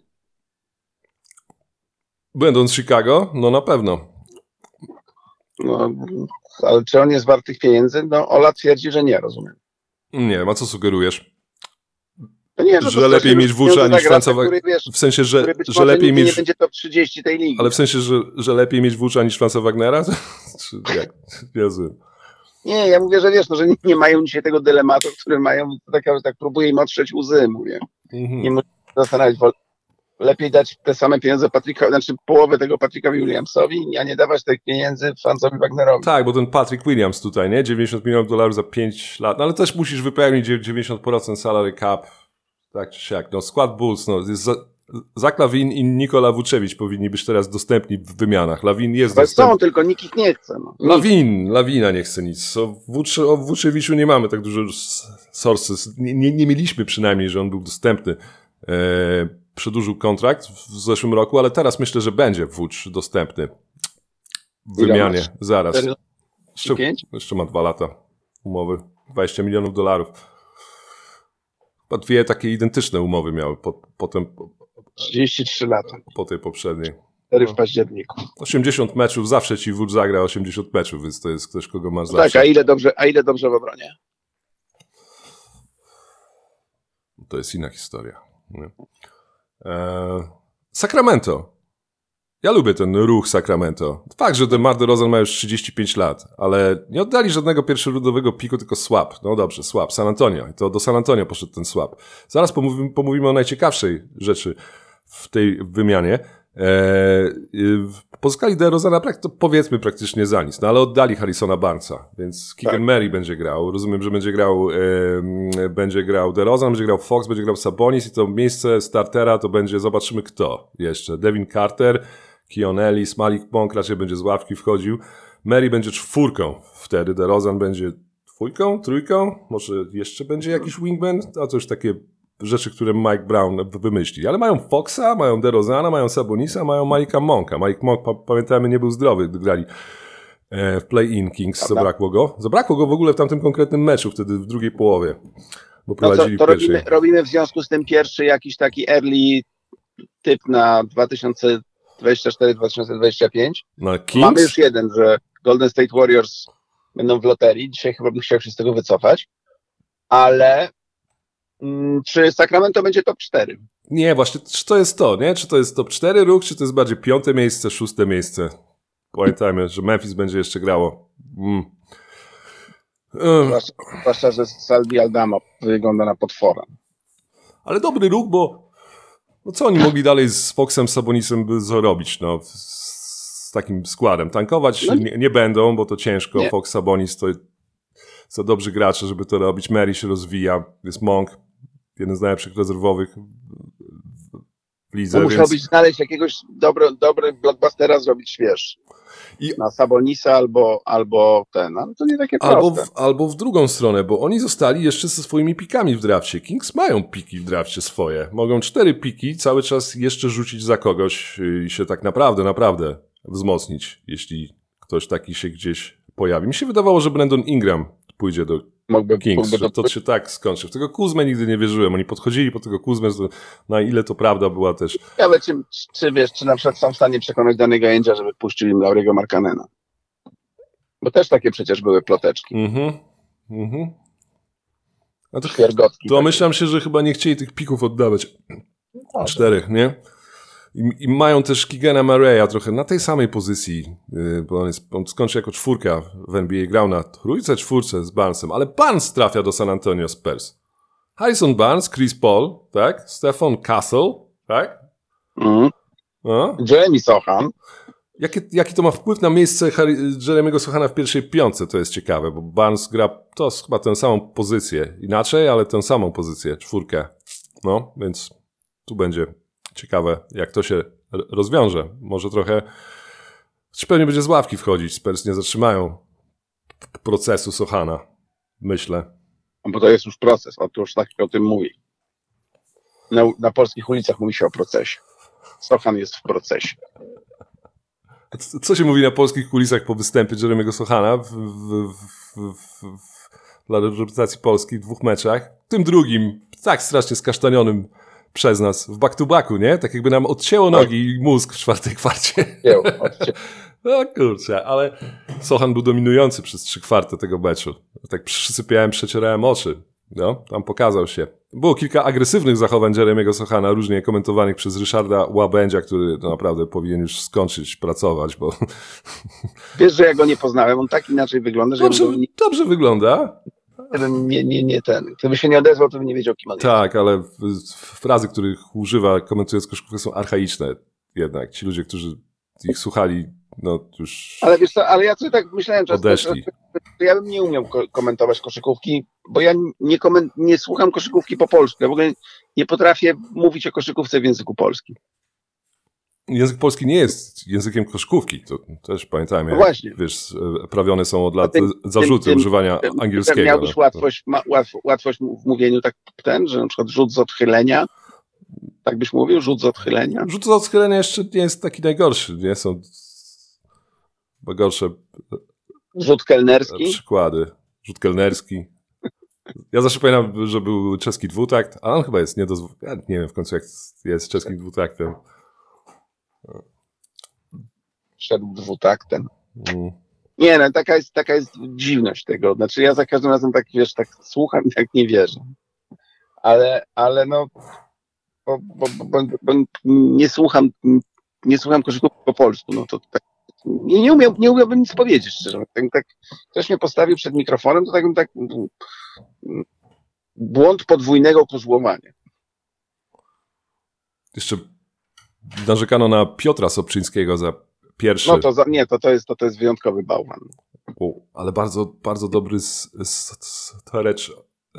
Będąc Chicago? No na pewno. No, ale czy on jest wart tych pieniędzy? No, Ola twierdzi, że nie, rozumiem. Nie wiem, a co sugerujesz? No nie, że lepiej mieć Vucza niż Franza Wagnera. W sensie, że lepiej mieć... nie będzie top 30 tej ligi. Ale w sensie, że lepiej mieć Vucza niż Franza Wagnera? Czy jak? Jezu. Nie, ja mówię, że wiesz, no, że nie mają dzisiaj tego dylematu, który mają, tak próbuję im otrzeć łzy, mówię. Nie muszę się zastanawiać, lepiej dać te same pieniądze połowę tego Patrickowi Williamsowi, a nie dawać tych pieniędzy Franzowi Wagnerowi. Tak, bo ten Patrick Williams tutaj, nie? $90 milionów za 5 lat, no ale też musisz wypełnić 90% salary cap, tak czy siak. No skład Bulls, no jest Zach LaVine i Nikola Vucevic powinni być teraz dostępni w wymianach. LaVine jest dostępny. Są, tylko nikt ich nie chce. No. LaVina nie chce nic. O Vuceviciu nie mamy tak dużo sources. Nie mieliśmy przynajmniej, że on był dostępny. Przedłużył kontrakt w zeszłym roku, ale teraz myślę, że będzie Vuce dostępny w wymianie. Zaraz. Jeszcze ma 2 lata umowy. $20 milionów. Chyba 2 takie identyczne umowy miały potem. 33 lata. Po tej poprzedniej. 4 w październiku. 80 meczów, zawsze ci Vuce zagra 80 meczów, więc to jest ktoś, kogo masz no zawsze. Tak, a ile dobrze w obronie? To jest inna historia. Nie? Sacramento. Ja lubię ten ruch Sacramento. Fakt, że DeMar DeRozan ma już 35 lat, ale nie oddali żadnego pierwszorundowego piku, tylko swap. No dobrze, swap. San Antonio. I to do San Antonio poszedł ten swap. Zaraz pomówimy o najciekawszej rzeczy w tej wymianie. Pozyskali DeRozana powiedzmy praktycznie za nic, no ale oddali Harrisona Barnesa, więc Keegan Murray będzie grał. Rozumiem, że będzie grał DeRozan, będzie grał Fox, będzie grał Sabonis i to miejsce startera to będzie, zobaczymy kto jeszcze. Devin Carter, Keon Ellis, Malik Monk raczej będzie z ławki wchodził. Murray będzie 4 wtedy, DeRozan będzie 2, 3, może jeszcze będzie jakiś wingman, a to już takie rzeczy, które Mike Brown wymyśli. Ale mają Foxa, mają DeRozana, mają Sabonisa, mają Malika Monka. Mike Monk, pamiętajmy, nie był zdrowy, gdy grali w play-in Kings. Zabrakło go. Zabrakło go w ogóle w tamtym konkretnym meczu, wtedy w drugiej połowie. Bo prowadzili to w pierwszej. robimy w związku z tym pierwszy jakiś taki early typ na 2024-2025. Na Kings? Mamy już jeden, że Golden State Warriors będą w loterii. Dzisiaj chyba bym chciał się z tego wycofać. Ale czy Sacramento będzie top 4? Nie, właśnie, czy to jest to, nie? Czy to jest top 4 ruch, czy to jest bardziej 5. miejsce, 6. miejsce? Pamiętajmy, że Memphis będzie jeszcze grało. Zwłaszcza, że Saldi Aldama wygląda na potwora. Ale dobry ruch, bo no co oni mogli dalej z Foxem, Sabonisem by zrobić, no, z takim składem? Tankować nie będą, bo to ciężko. Nie. Fox, Sabonis to za dobrzy gracze, żeby to robić. Mary się rozwija, jest Monk, jeden z najlepszych rezerwowych w lidze. Musiałbyś znaleźć jakiegoś dobry blockbustera, zrobić, wiesz, na Sabonisa albo ten, ale to nie takie proste. Albo w drugą stronę, bo oni zostali jeszcze ze swoimi pikami w drafcie. Kings mają piki w drafcie swoje. Mogą 4 piki cały czas jeszcze rzucić za kogoś i się tak naprawdę wzmocnić, jeśli ktoś taki się gdzieś pojawi. Mi się wydawało, że Brandon Ingram pójdzie do Kings, że to się tak skończy. W tego Kuzmę nigdy nie wierzyłem. Oni podchodzili po tego Kuzmę, na ile to prawda była też. Ale czy na przykład są w stanie przekonać danego Angela, żeby puścił im Lauriego Markkanena? Bo też takie przecież były ploteczki. A to myślałem się, że chyba nie chcieli tych pików oddawać. 4, nie? I mają też Keegana Murraya trochę na tej samej pozycji, bo on skończy jako 4 w NBA, grał na 3, 4 z Barnesem, ale Barnes trafia do San Antonio Spurs. Harrison Barnes, Chris Paul, tak? Stephon Castle, tak? No. Jeremy Sochan. Jaki to ma wpływ na miejsce Jeremy'ego Sochana w pierwszej 5? To jest ciekawe, bo Barnes gra to chyba tę samą pozycję. Inaczej, ale tę samą pozycję, 4. No, więc tu będzie ciekawe, jak to się rozwiąże. Może trochę, czy pewnie będzie z ławki wchodzić. Spurs nie zatrzymają procesu Sochana. Myślę. Bo to jest już proces, a to już tak o tym mówi. Na polskich ulicach mówi się o procesie. Sochan jest w procesie. Co się mówi na polskich ulicach po występie Jeremy'ego Sochana dla reprezentacji Polski w 2 meczach? W tym drugim, tak strasznie skasztanionym przez nas w back-to-backu, nie? Tak jakby nam odcięło nogi i mózg w 4. kwarcie. No kurczę, ale Sochan był dominujący przez 3/4 tego meczu. Tak przysypiałem, przecierałem oczy. No, tam pokazał się. Było kilka agresywnych zachowań Jeremy'ego Sochana, różnie komentowanych przez Ryszarda Łabędzia, który naprawdę powinien już skończyć pracować, bo... Wiesz, że ja go nie poznałem, on tak inaczej wygląda, że... Dobrze wygląda. Gdyby się nie odezwał, to bym nie wiedział, kim on jest. Tak, ale frazy, których używa komentując koszykówkę, są archaiczne jednak. Ci ludzie, którzy ich słuchali, no już ale wiesz co, ale ja sobie tak myślałem, że ja bym nie umiał komentować koszykówki, bo ja nie słucham koszykówki po polsku. Ja w ogóle nie potrafię mówić o koszykówce w języku polskim. Język polski nie jest językiem koszykówki, to też pamiętajmy. No właśnie. Wiesz, prawione są od lat zarzuty używania angielskiego. Miałbyś łatwość w mówieniu że na przykład rzut z odchylenia, tak byś mówił, rzut z odchylenia? Rzut z odchylenia jeszcze nie jest taki najgorszy, nie? Są gorsze rzut kelnerski? Przykłady. Rzut kelnerski. Ja zawsze pamiętam, że był czeski dwutakt, a on chyba jest niedozwolony. Ja nie wiem w końcu, jak jest czeskim dwutaktem. Szedł dwutaktem. Nie, no taka jest dziwność tego. Znaczy ja za każdym razem tak, wiesz, tak słucham i tak nie wierzę. Ale no bo nie słucham koszykówki po polsku, no to tak nie umiałbym nic powiedzieć, szczerze. Tak ktoś mnie postawił przed mikrofonem, to tak błąd podwójnego kozłowania. Jeszcze narzekano na Piotra Sobczyńskiego za pierwszy. No to jest wyjątkowy bałwan. Ale bardzo, bardzo dobry stretch.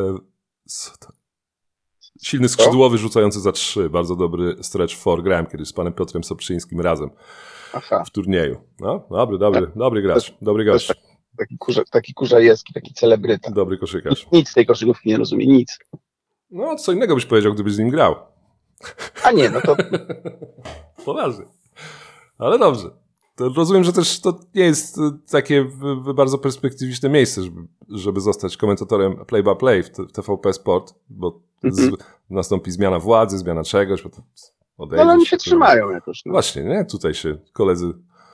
Silny skrzydłowy rzucający za 3. Bardzo dobry stretch 4. Grałem kiedyś z panem Piotrem Sobczyńskim razem. Aha. W turnieju. No, dobry gracz. Dobry gość. Taki kurzajewski, taki celebryta. Dobry koszykarz. Nic z tej koszykówki nie rozumie, nic. No, co innego byś powiedział, gdybyś z nim grał. A nie, no to... Poważnie. Ale dobrze. To rozumiem, że też to nie jest takie bardzo perspektywiczne miejsce, żeby zostać komentatorem play-by-play w TVP Sport, bo nastąpi zmiana władzy, zmiana czegoś, potem odejdziesz. No ale oni się trzymają jakoś. No. Właśnie, nie? Tutaj się koledzy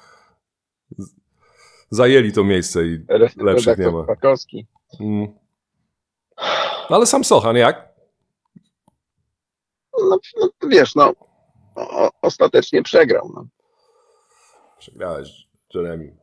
zajęli to miejsce i lepszych nie ma. Pakowski. No ale sam Sochan, jak? No wiesz, no ostatecznie przegrał. No. Przegrałeś, Jeremy.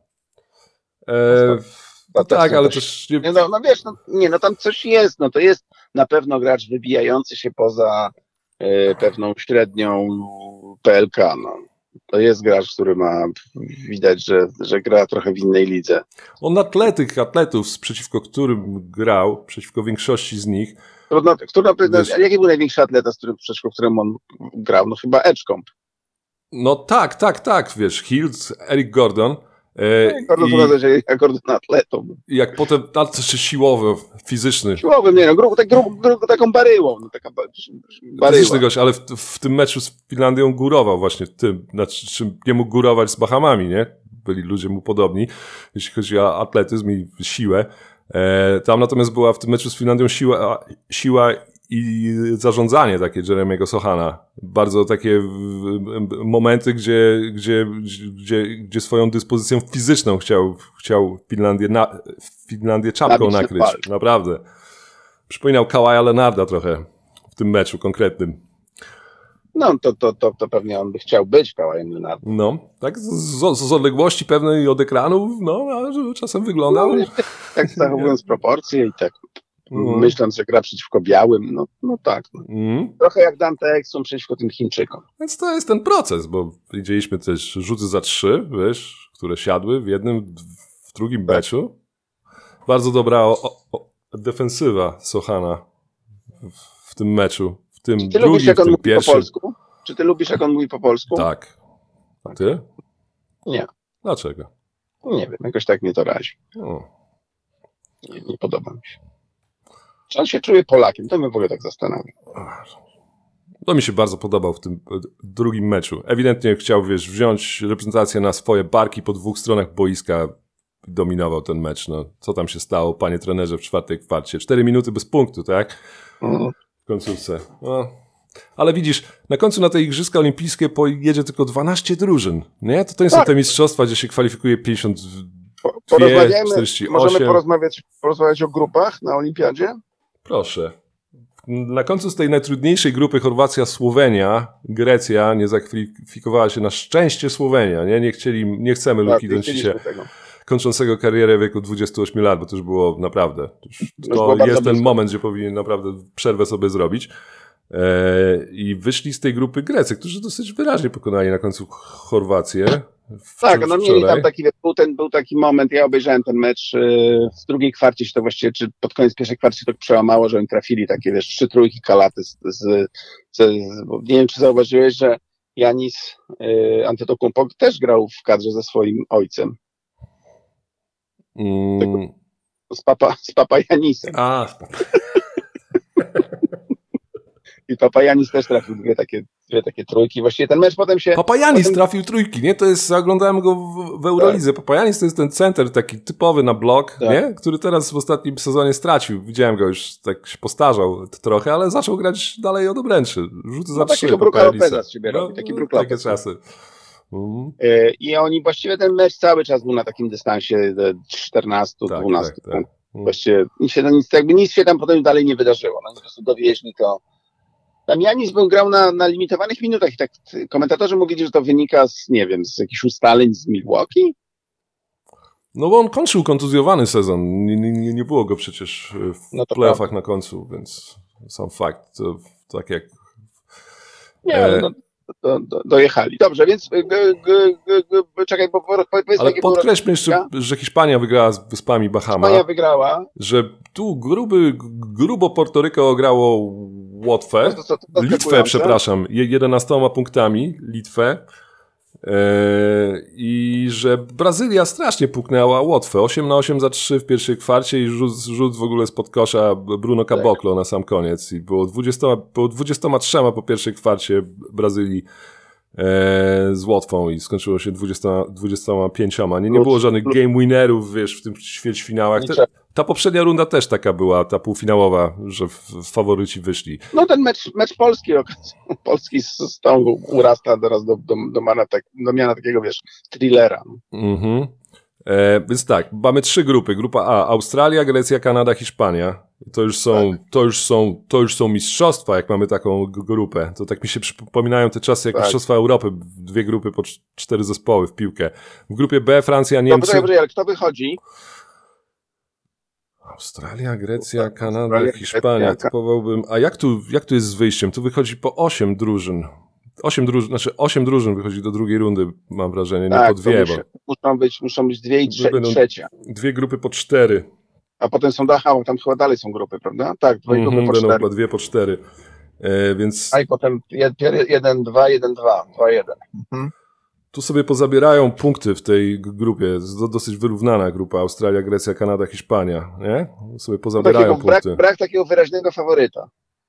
Tak, ale też... Nie... No wiesz, no tam coś jest. No to jest na pewno gracz wybijający się poza pewną średnią PLK. No. To jest gracz, który ma, widać, że gra trochę w innej lidze. On atletów, przeciwko którym grał, przeciwko większości z nich. Jaki był największy atleta, przeciwko któremu on grał? No chyba Edgecombe. No tak, wiesz, Hilt, Eric Gordon. Gordon atletą. Jak potem, ale też siłowy, fizyczny. Siłowy, nie no, taką baryłą. No, taka fizyczny gość, ale w tym meczu z Finlandią górował właśnie tym, znaczy nie mógł górować z Bahamami, nie? Byli ludzie mu podobni, jeśli chodzi o atletyzm i siłę. Tam natomiast była w tym meczu z Finlandią siła i zarządzanie takie Jeremiego Sochana. Bardzo takie momenty, gdzie swoją dyspozycją fizyczną chciał Finlandię czapką nakryć. Naprawdę. Przypominał Kawaja Leonarda trochę w tym meczu konkretnym. No, to pewnie on by chciał być Kawajem Leonardem. No, tak z odległości pewnej od ekranu, no, ale czasem wyglądał. No, tak zachowując proporcje i tak myśląc, że gra przeciwko białym, no tak. Trochę jak Dante Exum przeciwko tym Chińczykom. Więc to jest ten proces, bo widzieliśmy też rzuty za 3, wiesz, które siadły w jednym, w drugim meczu. Bardzo dobra defensywa Sochana w tym meczu. W tym Czy ty lubisz, jak on mówi po polsku? Czy ty lubisz, jak on mówi po polsku? Tak. A ty? Nie. Dlaczego? Nie wiem, jakoś tak mnie to razi. Nie podoba mi się. Czy on się czuje Polakiem? To mnie w ogóle tak zastanawia. To mi się bardzo podobał w tym drugim meczu. Ewidentnie chciał, wiesz, wziąć reprezentację na swoje barki po 2 stronach boiska. Dominował ten mecz. No, co tam się stało, panie trenerze, w 4. kwarcie? 4 minuty bez punktu, tak? W końcówce. No. Ale widzisz, na końcu na te Igrzyska Olimpijskie pojedzie tylko 12 drużyn. Nie? To nie są te mistrzostwa, gdzie się kwalifikuje 52, 48. Możemy porozmawiać o grupach na Olimpiadzie? Proszę. Na końcu z tej najtrudniejszej grupy Chorwacja-Słowenia, Grecja nie zakwalifikowała się, na szczęście Słowenia. Nie chcemy Luki Doncicia kończącego karierę w wieku 28 lat, bo to już było naprawdę. To jest ten moment, gdzie powinien naprawdę przerwę sobie zrobić. I wyszli z tej grupy Grecy, którzy dosyć wyraźnie pokonali na końcu Chorwację. Tak, no mieli tam był taki moment, ja obejrzałem ten mecz w drugiej kwarcie się to właściwie, czy pod koniec pierwszej kwarcie się to przełamało, że oni trafili takie, wiesz, 3 trójki kalaty nie wiem, czy zauważyłeś, że Janis Antetokounmpo też grał w kadrze ze swoim ojcem. Z papa Janisem. I Papajanis też trafił dwie takie trójki. Właściwie ten mecz potem się... Papajanis trafił trójki, nie? To jest, oglądałem go w Eurolidze. Tak. Papajanis to jest ten center taki typowy na blok, tak, nie? Który teraz w ostatnim sezonie stracił. Widziałem go już, tak się postarzał trochę, ale zaczął grać dalej od obręczy. Rzuty za 3. Takiego Brooka Lopeza z siebie robi. Taki Brook takie Lopez. czasy. I oni właściwie ten mecz cały czas był na takim dystansie 14-12. Tak. Właściwie nic się tam potem dalej nie wydarzyło. No, po prostu dowieźli to. Tam Janis grał na limitowanych minutach i tak komentatorzy mówili, że to wynika z jakichś ustaleń z Milwaukee. No bo on kończył kontuzjowany sezon. Nie było go przecież w playoffach na końcu, więc sam fakt. To tak jak... Dojechali. Dobrze, więc czekaj, bo powiedzmy... Ale podkreślmy jeszcze, że Hiszpania wygrała z Wyspami Bahama. Hiszpania wygrała. Że tu grubo Portoryko ograło Łotwę. Litwę, przepraszam, 11 punktami Litwę. I że Brazylia strasznie puknęła Łotwę. 8-8 za 3 w pierwszej kwarcie i rzut w ogóle spod kosza Bruno Caboclo na sam koniec. I było 23 po pierwszej kwarcie Brazylii z Łotwą i skończyło się 25. Nie było żadnych game winnerów, wiesz, w tym ćwierćfinałach. Ta poprzednia runda też taka była, ta półfinałowa, że faworyci wyszli. No ten mecz Polski z tą urasta teraz do miana takiego, wiesz, thrillera. Mhm. Więc tak, mamy 3 grupy. Grupa A, Australia, Grecja, Kanada, Hiszpania. To już są mistrzostwa, jak mamy taką grupę. To tak mi się przypominają te czasy, jak mistrzostwa Europy, 2 grupy po 4 zespoły w piłkę. W grupie B, Francja, Niemcy. Dobrze, ale kto wychodzi? Australia, Grecja, Kanada, Hiszpania. Typowałbym. A jak tu jest z wyjściem? Tu wychodzi po 8 drużyn. 8 drużyn wychodzi do drugiej rundy, mam wrażenie, nie po 2. Muszą być 2 i trzecia. 2 grupy po 4. A potem są tam chyba dalej są grupy, prawda? Tak, 2 grupy po 4. Będą chyba 2 po 4. Więc... A i potem 1-2, 1-2, 2-1. Tu sobie pozabierają punkty w tej grupie. Jest dosyć wyrównana grupa. Australia, Grecja, Kanada, Hiszpania. Nie? Sobie pozabierają punkty. Brak takiego wyraźnego faworyta.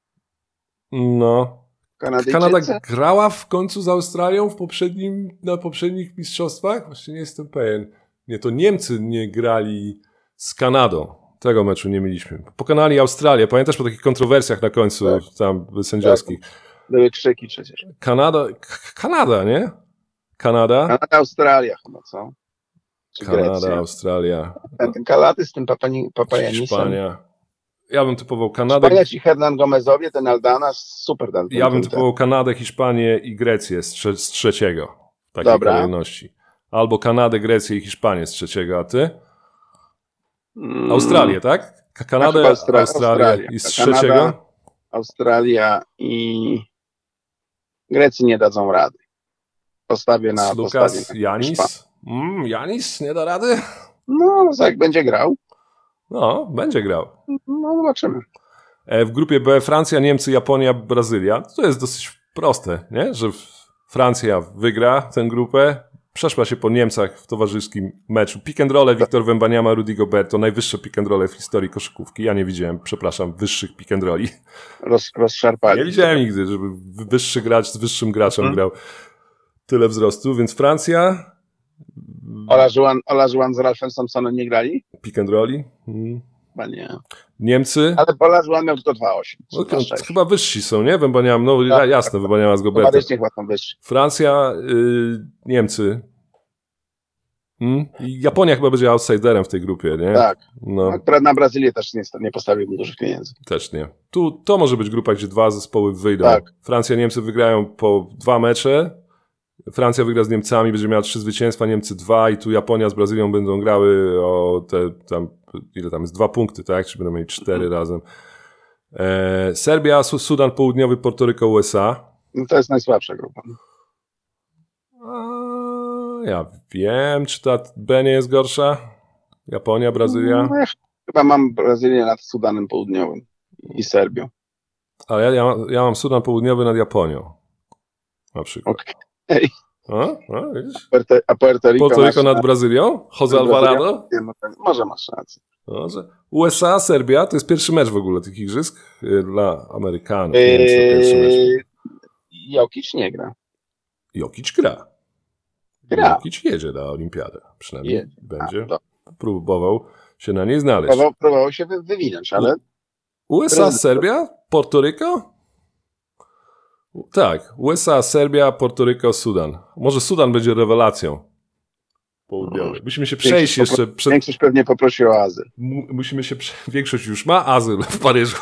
No. Kanada grała w końcu z Australią na poprzednich mistrzostwach? Właśnie nie jestem pewien. Nie, to Niemcy nie grali z Kanadą. Tego meczu nie mieliśmy. Pokonali Australię. Pamiętasz po takich kontrowersjach na końcu tam sędziowskich. Były krzyki przecież. Kanada, nie? Kanada, Australia chyba, co? Czy Kanada, Grecja? Australia. Ten Kalaty z tym Papajanisem. Hiszpania. Ja bym typował Kanadę. Hiszpania ci Hernan Gomezowie, ten Aldana, super. Ja bym typował Kanadę, Hiszpanię i Grecję z trzeciego. W takiej kolejności. Albo Kanadę, Grecję i Hiszpanię z trzeciego, a ty? Australię, tak? Kanadę, Australia i z trzeciego? Australia i Grecji nie dadzą rady. Postawię na Janis? Janis nie da rady? No, jak będzie grał. No, będzie grał. No, zobaczymy. W grupie B Francja, Niemcy, Japonia, Brazylia. To jest dosyć proste, nie? Że Francja wygra tę grupę, przeszła się po Niemcach w towarzyskim meczu. Pick and roll Wiktor Wembanyama, Rudy Gobert to najwyższe pick and roll w historii koszykówki. Ja nie widziałem, wyższych pick and rolli. Rozszarpali. Nie widziałem nigdy, żeby wyższy gracz z wyższym graczem grał tyle wzrostu, więc Francja... Ola Juan z Ralphem Thompsonem nie grali? Pick and rolli? Chyba nie. Niemcy? Ale Ola Juan miał tylko 2,8. No, chyba wyżsi są, nie? Wembanyama, no jasne, Wembanyama z Gobertem. Francja, Niemcy. I Japonia chyba będzie outsiderem w tej grupie, nie? Tak. No. Akurat na Brazylię też nie postawiłbym dużych pieniędzy. Też nie. To może być grupa, gdzie 2 zespoły wyjdą. Tak. Francja, Niemcy wygrają po 2 mecze. Francja wygra z Niemcami, będzie miała 3 zwycięstwa, Niemcy 2 i tu Japonia z Brazylią będą grały o ile tam jest 2 punkty, tak? Czy będą mieli 4 razem. Serbia, Sudan Południowy, Portoryko, USA. No to jest najsłabsza grupa. Ja wiem, czy ta B nie jest gorsza? Japonia, Brazylia? No, ja chyba mam Brazylię nad Sudanem Południowym i Serbią. Ale ja mam Sudan Południowy nad Japonią. Na przykład. Okay. Widzisz? A Puerto Rico nad Brazylią? Jose Alvarado? Może masz rację. Może. USA, Serbia, to jest pierwszy mecz w ogóle tych igrzysk dla Amerykanów. Nie wiem, czy to pierwszy mecz. Jokic nie gra. Jokic gra. Jokic jedzie na olimpiadę. Przynajmniej będzie. Próbował się na niej znaleźć. Próbował się wywinąć, ale... USA, Serbia, Portoryko? Tak, USA, Serbia, Portoryko, Sudan. Może Sudan będzie rewelacją południowej. Musimy się przejść jeszcze... Większość pewnie poprosi o azyl. Musimy się... Większość już ma azyl w Paryżu.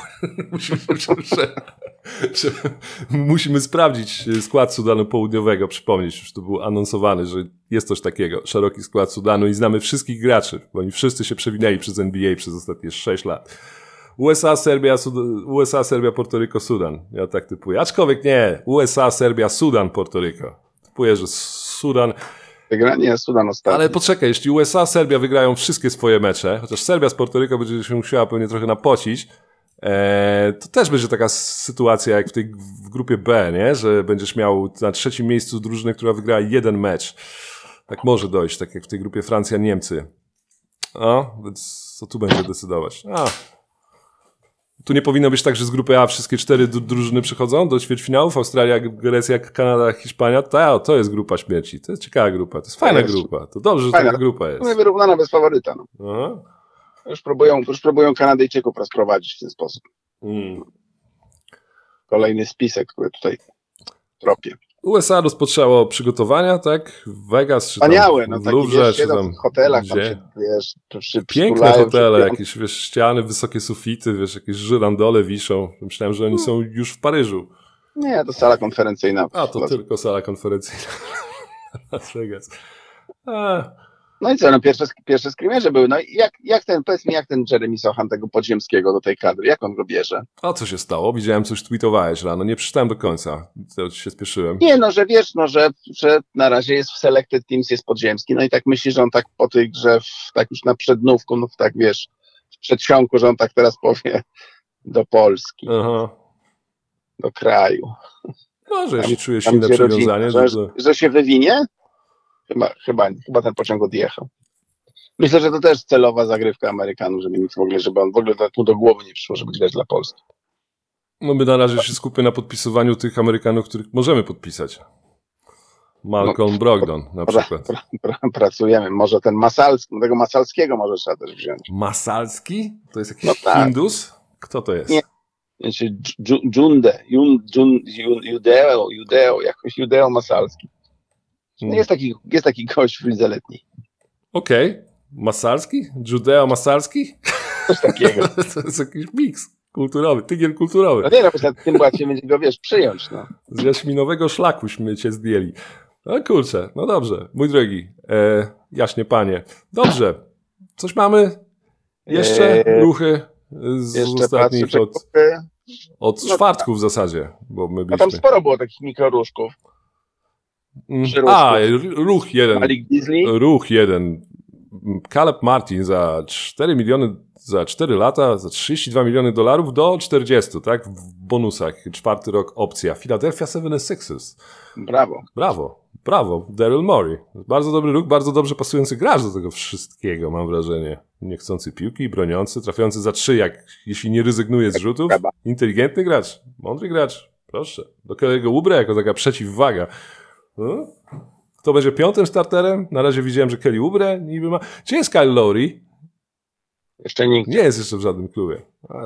Musimy sprawdzić skład Sudanu Południowego. Przypomnieć, już to był anonsowany, że jest coś takiego. Szeroki skład Sudanu i znamy wszystkich graczy, bo oni wszyscy się przewinęli przez NBA przez ostatnie 6 lat. USA, Serbia, Portoryko, Sudan. Ja tak typuję. Aczkolwiek nie. USA, Serbia, Sudan, Portoryko. Typuję, że Sudan... Wygranie Sudan ostatni. Ale poczekaj, jeśli USA, Serbia wygrają wszystkie swoje mecze, chociaż Serbia z Portoryko będzie się musiała pewnie trochę napocić, To też będzie taka sytuacja jak w grupie B, nie? Że będziesz miał na trzecim miejscu drużynę, która wygrała jeden mecz. Tak może dojść, tak jak w tej grupie Francja-Niemcy. Więc co tu będzie decydować? Tu nie powinno być tak, że z grupy A wszystkie 4 drużyny przechodzą do ćwierćfinałów. Australia, Grecja, Kanada, Hiszpania. To jest grupa śmierci. To jest ciekawa grupa. To jest fajna grupa. To dobrze, że taka grupa jest. Wyrównana bez faworyta. Już próbują Kanadyjczyków rozprowadzić w ten sposób. Kolejny spisek, który tutaj tropię. USA rozpoczęło przygotowania, tak? W Vegas, czy tam w Louvre, czy tam w hotelach, gdzie? tam się, wiesz, Piękne hotele, jakieś, wiesz, ściany, wysokie sufity, wiesz, jakieś żyrandole wiszą. Myślałem, że oni są już w Paryżu. Nie, to sala konferencyjna. To tylko sala konferencyjna. Las Vegas. No i co, pierwsze scrimmerze były. No i powiedz mi, jak ten Jeremy Sochan tego podziemskiego do tej kadry, jak on go bierze? A co się stało? Widziałem, coś tweetowałeś rano, nie przeczytałem do końca, to się spieszyłem. Nie, że wiesz, że na razie jest w Selected Teams, jest podziemski, no i tak myśli, że on tak po tej grze, tak już na przednówku, tak wiesz, w przedsionku, że on tak teraz powie do Polski, do kraju. Może jeśli czuje silne przywiązanie. Że się wywinie? Chyba ten pociąg odjechał. Myślę, że to też celowa zagrywka Amerykanów, żeby on w ogóle mu do głowy nie przyszło, żeby grać dla Polski. No my na razie się skupimy na podpisywaniu tych Amerykanów, których możemy podpisać. Malcolm Brogdon na przykład. Pracujemy. Może tego Masalskiego może trzeba też wziąć. Masalski? To jest jakiś Hindus? Kto to jest? Nie. Judeo Masalski. Jest taki gość w lidze letniej. Okej. Masalski? Judeo Masalski? Coś takiego. To jest jakiś miks kulturowy, tygiel kulturowy. No nie, na tym błacie będzie go, przyjąć. No. Z jaśminowego szlakuśmy cię zdjęli. No kurczę, no dobrze. Mój drogi, jaśnie panie. Dobrze. Coś mamy? Jeszcze ruchy z ostatnich od czwartku w zasadzie. Bo my byliśmy... tam sporo było takich mikroruszków. Ruch jeden. Ruch jeden. Caleb Martin za 4 miliony, za 4 lata, za $32 miliony do 40, tak? W bonusach. 4. rok opcja. Philadelphia 76ers. Brawo. Daryl Morey. Bardzo dobry ruch, bardzo dobrze pasujący gracz do tego wszystkiego, mam wrażenie. Niechcący piłki, broniący, trafiający za 3, jeśli nie rezygnuje z rzutów. Inteligentny gracz, mądry gracz. Proszę. Do Kelly'ego Oubre jako taka przeciwwaga. Kto będzie 5. starterem? Na razie widziałem, że Kelly Oubre niby ma. Gdzie jest Kyle Lowry? Jeszcze nikt. Nie jest jeszcze w żadnym klubie.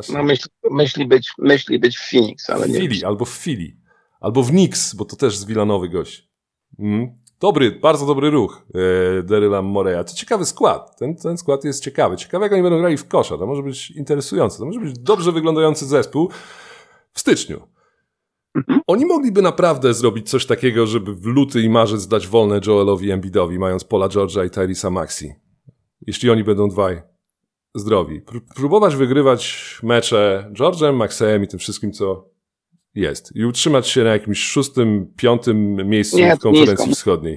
Myśli być w Phoenix, ale nie. Albo w Philly. Albo w Knicks, bo to też z Villanowy gość. Bardzo dobry ruch Daryla Moreya. To ciekawy skład. Ten skład jest ciekawy. Ciekawe, jak oni będą grali w kosza. To może być interesujące. To może być dobrze wyglądający zespół w styczniu. Oni mogliby naprawdę zrobić coś takiego, żeby w luty i marzec dać wolne Joelowi Embiidowi, mając Paula George'a i Tyresa Maxey. Jeśli oni będą dwaj zdrowi. Próbować wygrywać mecze George'em, Maxeyem i tym wszystkim, co jest. I utrzymać się na jakimś 6., 5. miejscu w konferencji wschodniej.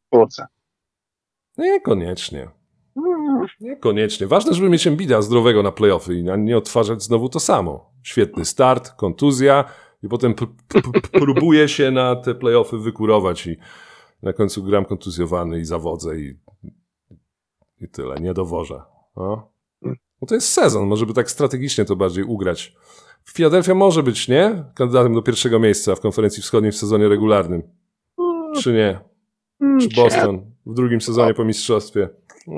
Niekoniecznie. Niekoniecznie. Ważne, żeby mieć Embida zdrowego na play-offy i nie odtwarzać znowu to samo. Świetny start, kontuzja i potem próbuję się na te play-offy wykurować i na końcu gram kontuzjowany i zawodzę i tyle. Nie dowożę. No to jest sezon. Może by tak strategicznie to bardziej ugrać. Philadelphia może być, nie? Kandydatem do 1. miejsca w konferencji wschodniej w sezonie regularnym. Czy nie? Czy Boston w 2. sezonie po mistrzostwie?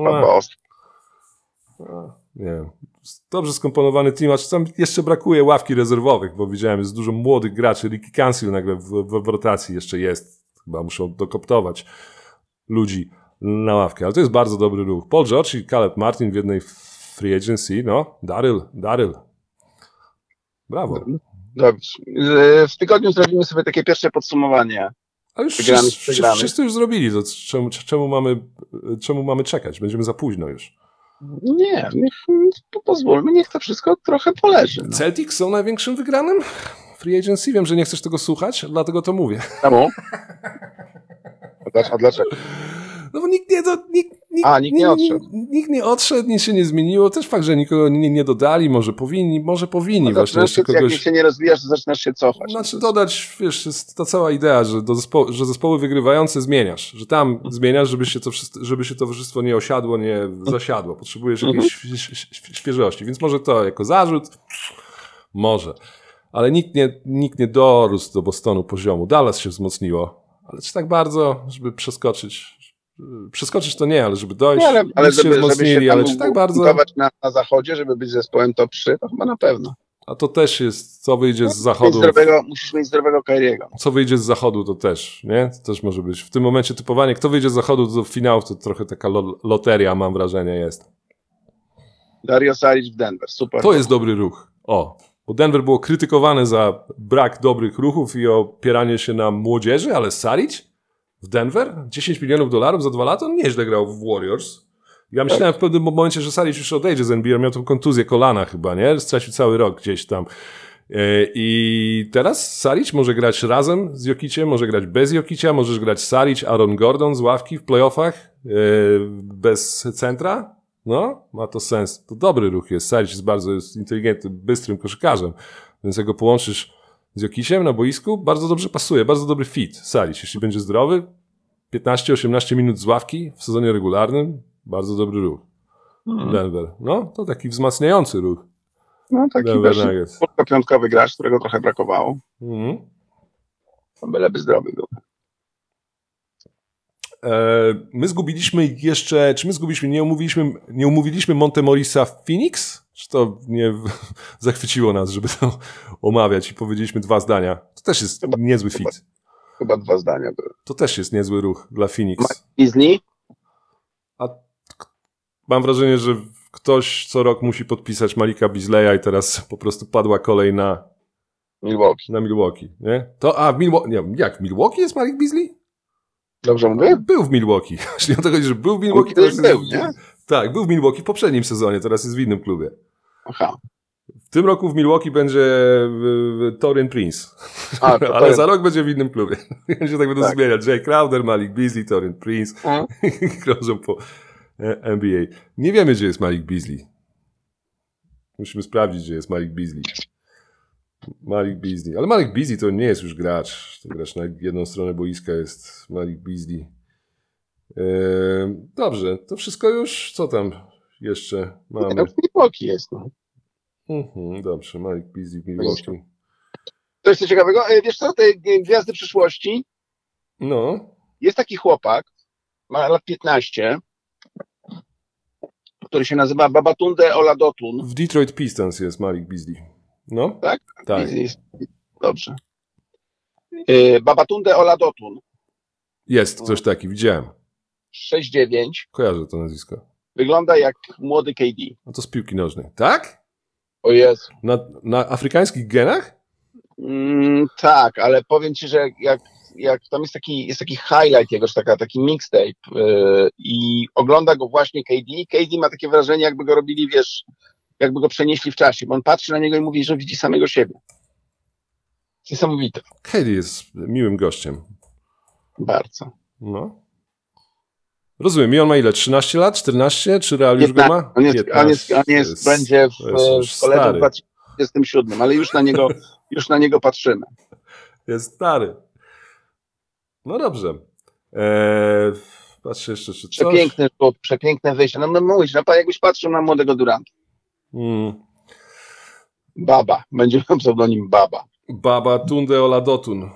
Nie. Dobrze skomponowany team, a tam jeszcze brakuje ławki rezerwowych, bo widziałem, jest dużo młodych graczy. Ricky Council nagle w rotacji jeszcze jest. Chyba muszą dokoptować ludzi na ławkę. Ale to jest bardzo dobry ruch. Paul George i Caleb Martin w jednej free agency. Daryl. Brawo. Dobrze. W tygodniu zrobimy sobie takie pierwsze podsumowanie. Ale już wszyscy już zrobili. To czemu mamy czekać? Będziemy za późno już. Nie, pozwólmy, niech to wszystko trochę poleży. No. Celtics są największym wygranym free agency. Wiem, że nie chcesz tego słuchać, dlatego to mówię. Czemu? A dlaczego? No bo nikt nie odszedł. Nikt nie odszedł, nic się nie zmieniło. Też fakt, że nikogo nie dodali, może powinni No właśnie jeszcze kogoś... Jak się nie rozwijasz, to zaczynasz się cofać. Znaczy dodać, wiesz, jest ta cała idea, że że zespoły wygrywające zmieniasz, że tam zmieniasz, żeby się towarzystwo nie osiadło, nie zasiadło. Potrzebujesz jakiejś świeżości, więc może to jako zarzut, może. Ale nikt nie dorósł do Bostonu poziomu. Dallas się wzmocniło, ale czy tak bardzo, żeby przeskoczyć? Przeskoczyć to nie, ale żeby dojść, ale się wzmocnili, ale czy tak bardzo... Na zachodzie, żeby być zespołem top 3, to chyba na pewno. A to też jest, co wyjdzie z zachodu. Musisz mieć zdrowego Kyriego. Co wyjdzie z zachodu, to też, nie? To też może być. W tym momencie typowanie, kto wyjdzie z zachodu do finałów, to trochę taka loteria, mam wrażenie, jest. Dario Saric w Denver, super. To jest dobry ruch. Bo Denver było krytykowane za brak dobrych ruchów i opieranie się na młodzieży, ale Saric w Denver? $10 milionów za 2 lata? On nieźle grał w Warriors. Ja myślałem w pewnym momencie, że Saric już odejdzie z NBA, miał tą kontuzję kolana chyba, nie? Stracił cały rok gdzieś tam. I teraz Saric może grać razem z Jokiciem, może grać bez Jokicia, możesz grać Saric, Aaron Gordon z ławki w playoffach, bez centra. No, ma to sens. To dobry ruch jest. Saric jest bardzo inteligentnym, bystrym koszykarzem, więc jak go połączysz z Jokiciem na boisku, bardzo dobrze pasuje, bardzo dobry fit. Saric, jeśli będzie zdrowy, 15-18 minut z ławki w sezonie regularnym, bardzo dobry ruch. Denver. No, to taki wzmacniający ruch. No, taki piątkowy gracz, którego trochę brakowało. Byleby zdrowy był. My zgubiliśmy jeszcze, nie umówiliśmy Montemorisa w Phoenix? Czy to nie zachwyciło nas, żeby to omawiać i powiedzieliśmy 2 zdania? To też jest niezły fit. Chyba 2 zdania były. To też jest niezły ruch dla Phoenix. Beasley? A mam wrażenie, że ktoś co rok musi podpisać Malika Beasleya i teraz po prostu padła kolej na Milwaukee, nie? To, w Milwaukee, nie, jak w Milwaukee jest Malik Beasley? Dobrze mówię? Był w Milwaukee. Jeśli o to chodzi, że był w Milwaukee, to jest był, nie? Tak, był w Milwaukee w poprzednim sezonie, teraz jest w innym klubie. Aha. W tym roku w Milwaukee będzie Taurean Prince. Ale za rok będzie w innym klubie. Ja się tak będą zmieniać. Jay Crowder, Malik Beasley, Taurean Prince. Krążą po NBA. Nie wiemy, gdzie jest Malik Beasley. Musimy sprawdzić, gdzie jest Malik Beasley. Malik Beasley. Ale Malik Beasley to nie jest już gracz. To gracz na jedną stronę boiska jest Malik Beasley. Dobrze, to wszystko już. Co tam jeszcze mamy? W Milwaukee jest. No. Dobrze, Malik Beasley w Milwaukee. To jest coś ciekawego. Wiesz co, te gwiazdy przyszłości? No. Jest taki chłopak, ma lat 15, który się nazywa Babatunde Oladotun. W Detroit Pistons jest Malik Beasley. No? Tak? Tak. Dobrze. Babatunde Oladotun. Jest coś taki, widziałem. 6'9". Kojarzę to nazwisko. Wygląda jak młody KD. A to z piłki nożnej. Tak? O Jezu. Na afrykańskich genach? Tak, ale powiem ci, że jak tam jest taki highlight jego, taki mixtape i ogląda go właśnie KD. KD ma takie wrażenie, jakby go robili, wiesz, jakby go przenieśli w czasie, bo on patrzy na niego i mówi, że widzi samego siebie. Niesamowite. KD jest miłym gościem. Bardzo. No. Rozumiem. I on ma ile? 13 lat? 14? Czy Real już go ma? On będzie w koledze w 2027, ale już na niego patrzymy. Jest stary. No dobrze. Patrzę jeszcze, czy coś. Przepiękny rzut, przepiękne wyjście. No mówisz, jakbyś patrzył na młodego Duranta. Baba. Będzie miał pseudonim Baba. Babatunde Oladotun.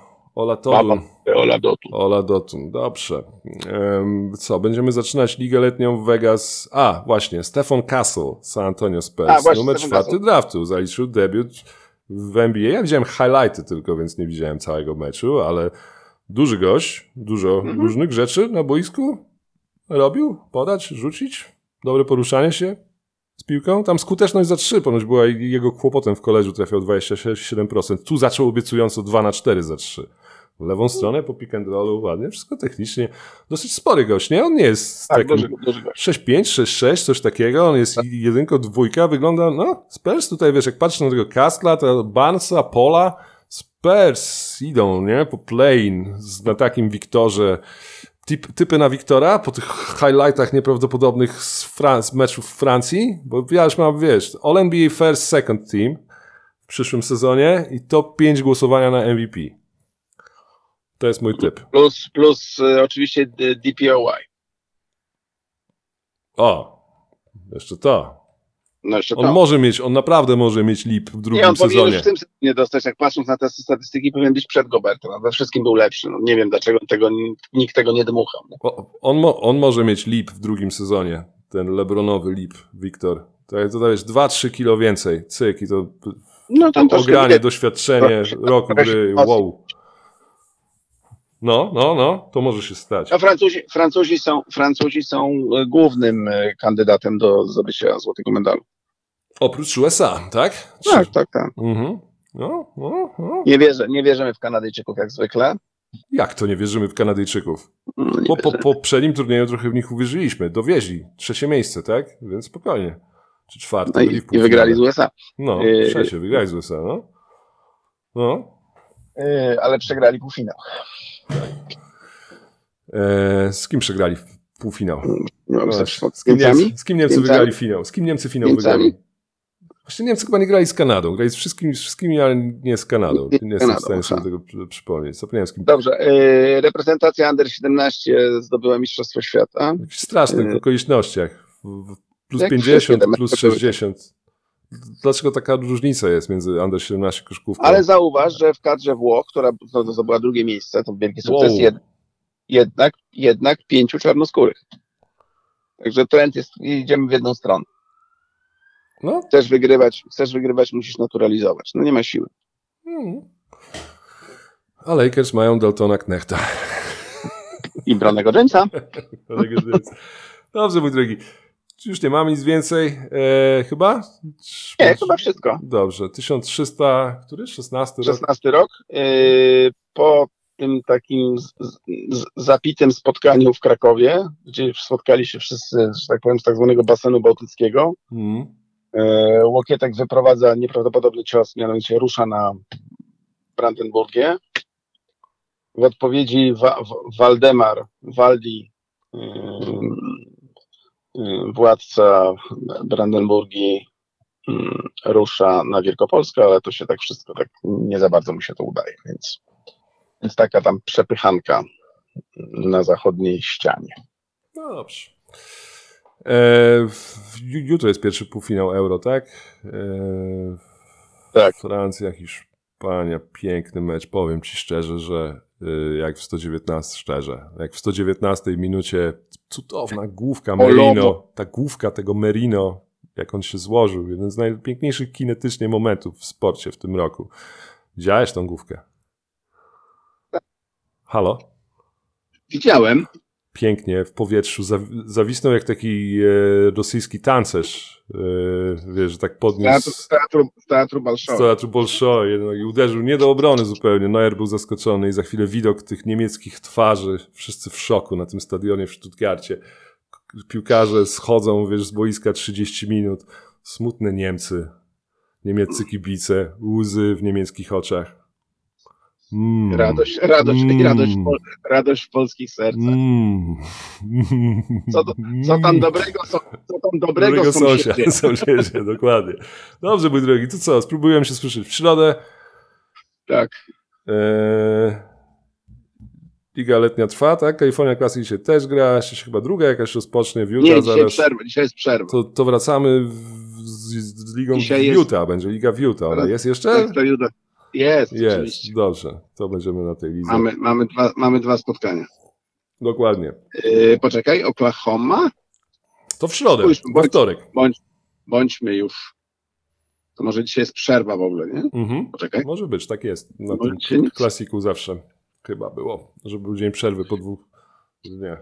Oladotun. Dobrze. Co? Będziemy zaczynać ligę letnią w Vegas. Właśnie. Stephen Castle, San Antonio Spurs. Numer 4 draftu. Zaliczył debiut w NBA. Ja widziałem highlighty tylko, więc nie widziałem całego meczu, ale duży gość. Dużo różnych rzeczy na boisku robił. Podać, rzucić. Dobre poruszanie się z piłką. Tam skuteczność za 3 ponoć była jego kłopotem w koleżu. Trafiał 27%. Tu zaczął obiecująco 2-4 za 3. W lewą stronę po pick and rollu ładnie, wszystko technicznie. Dosyć spory gość, nie? On nie jest takim 6'5", 6'6", coś takiego. On jest jedynko, dwójka. Wygląda, Spurs tutaj, wiesz, jak patrzysz na tego Castla, to Barnesa, Pola, Spurs idą, nie? Po play na takim Wiktorze. Typy na Wiktora po tych highlightach nieprawdopodobnych z meczów w Francji, bo ja już mam, wiesz, All NBA First Second Team w przyszłym sezonie i top 5 głosowania na MVP. To jest mój typ. Plus oczywiście DPOY. O, jeszcze to. No jeszcze On naprawdę może mieć lip w drugim sezonie. On powinien już sezonie. w tym sezonie dostać, jak patrząc na te statystyki, powinien być przed Gobertem. We wszystkim był lepszy. No, nie wiem, dlaczego nikt tego nie dmuchał. On może mieć lip w drugim sezonie. Ten lebronowy lip, Wiktor. To wiesz, 2-3 kilo więcej. Cyk i to ogranie, doświadczenie, roku gry. Wow. No, to może się stać. A Francuzi są głównym kandydatem do zdobycia złotego medalu. Oprócz USA, tak? Tak. Mhm. No. Nie wierzymy w Kanadyjczyków jak zwykle. Jak to nie wierzymy w Kanadyjczyków? Po poprzednim turnieju trochę w nich uwierzyliśmy. Dowieźli 3. miejsce, tak? Więc spokojnie. Czy 4. No i wygrali z USA. No, 3. wygrali z USA, no. Ale przegrali półfinał. Z kim przegrali półfinał? Z kim Niemcy wygrali finał? Z kim Niemcy finał wygrali? Właśnie Niemcy chyba nie grali z Kanadą. Grali z wszystkimi, ale nie z Kanadą. Nie jestem w stanie sobie tego przypomnieć. Zapomniałem z kim. Dobrze. Reprezentacja Under 17 zdobyła Mistrzostwo Świata. W jakichś strasznych okolicznościach. Plus 50, plus 60. Dlaczego taka różnica jest między Under 17 koszykówką? Ale zauważ, że w kadrze Włoch, która zdobyła drugie miejsce, to wielki sukces, jednak 5 czarnoskórych. Także trend idziemy w jedną stronę. No. Chcesz wygrywać, musisz naturalizować. No nie ma siły. A Lakers mają Daltona Knechta. I Bronego Jamesa. Dobrze, mój drogi. Już nie mamy nic więcej, chyba? Nie, chyba wszystko. Dobrze, 1300, który? 16 rok? 16 rok. Po tym takim zapitym spotkaniu w Krakowie, gdzie spotkali się wszyscy, że tak powiem, z tak zwanego basenu bałtyckiego, Łokietek wyprowadza nieprawdopodobny cios, mianowicie rusza na Brandenburgię. W odpowiedzi Waldemar, Waldi, władca Brandenburgii, rusza na Wielkopolskę, ale to się tak wszystko tak nie za bardzo mu się to udaje, więc taka tam przepychanka na zachodniej ścianie. No dobrze. Jutro jest pierwszy półfinał Euro, tak? Tak. Francja, Hiszpania, piękny mecz. Powiem ci szczerze, że jak w 119 minucie cudowna główka Merino, ta główka tego Merino, jak on się złożył, jeden z najpiękniejszych kinetycznie momentów w sporcie w tym roku. Widziałeś tą główkę? Halo? Widziałem. Pięknie w powietrzu, zawisnął jak taki rosyjski tancerz, wiesz, że tak podniósł z teatru Bolszoi. Z teatru Bolszoi i uderzył nie do obrony zupełnie. Neuer był zaskoczony i za chwilę widok tych niemieckich twarzy, wszyscy w szoku na tym stadionie w Stuttgarcie. Piłkarze schodzą, wiesz, z boiska 30 minut, smutne Niemcy, niemieccy kibice, łzy w niemieckich oczach. Radość w polskich sercach. Co tam dobrego sąsiedzie, dokładnie. Dobrze, mój drogi, to co? Spróbujemy się słyszeć w środę. Tak. Liga letnia trwa, tak? California Classic dzisiaj też gra, jeszcze się chyba druga jakaś rozpocznie w Utah. Nie, dzisiaj jest przerwa. To wracamy z ligą w Utah, będzie Liga w Utah. Ona jest jeszcze? Jest, dobrze. To będziemy na tej lidze. Mamy 2 spotkania. Dokładnie. Poczekaj, Oklahoma? To w środę, we wtorek. Bądźmy już. To może dzisiaj jest przerwa w ogóle, nie? Poczekaj. Może być, tak jest. Na tym klasiku zawsze chyba było, że był dzień przerwy po 2 dniach.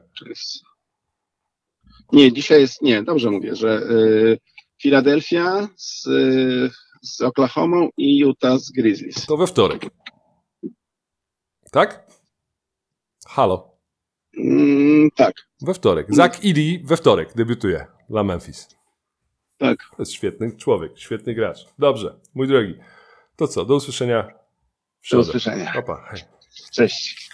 Nie, dzisiaj jest, dobrze mówię, że Filadelfia z Oklahomą i Utah z Grizzlies. To we wtorek. Tak? Halo. Tak. We wtorek. Zach Edey we wtorek debiutuje dla Memphis. Tak. To jest świetny człowiek, świetny gracz. Dobrze, mój drogi. To co, do usłyszenia w środę. Do usłyszenia. Opa, hej. Cześć.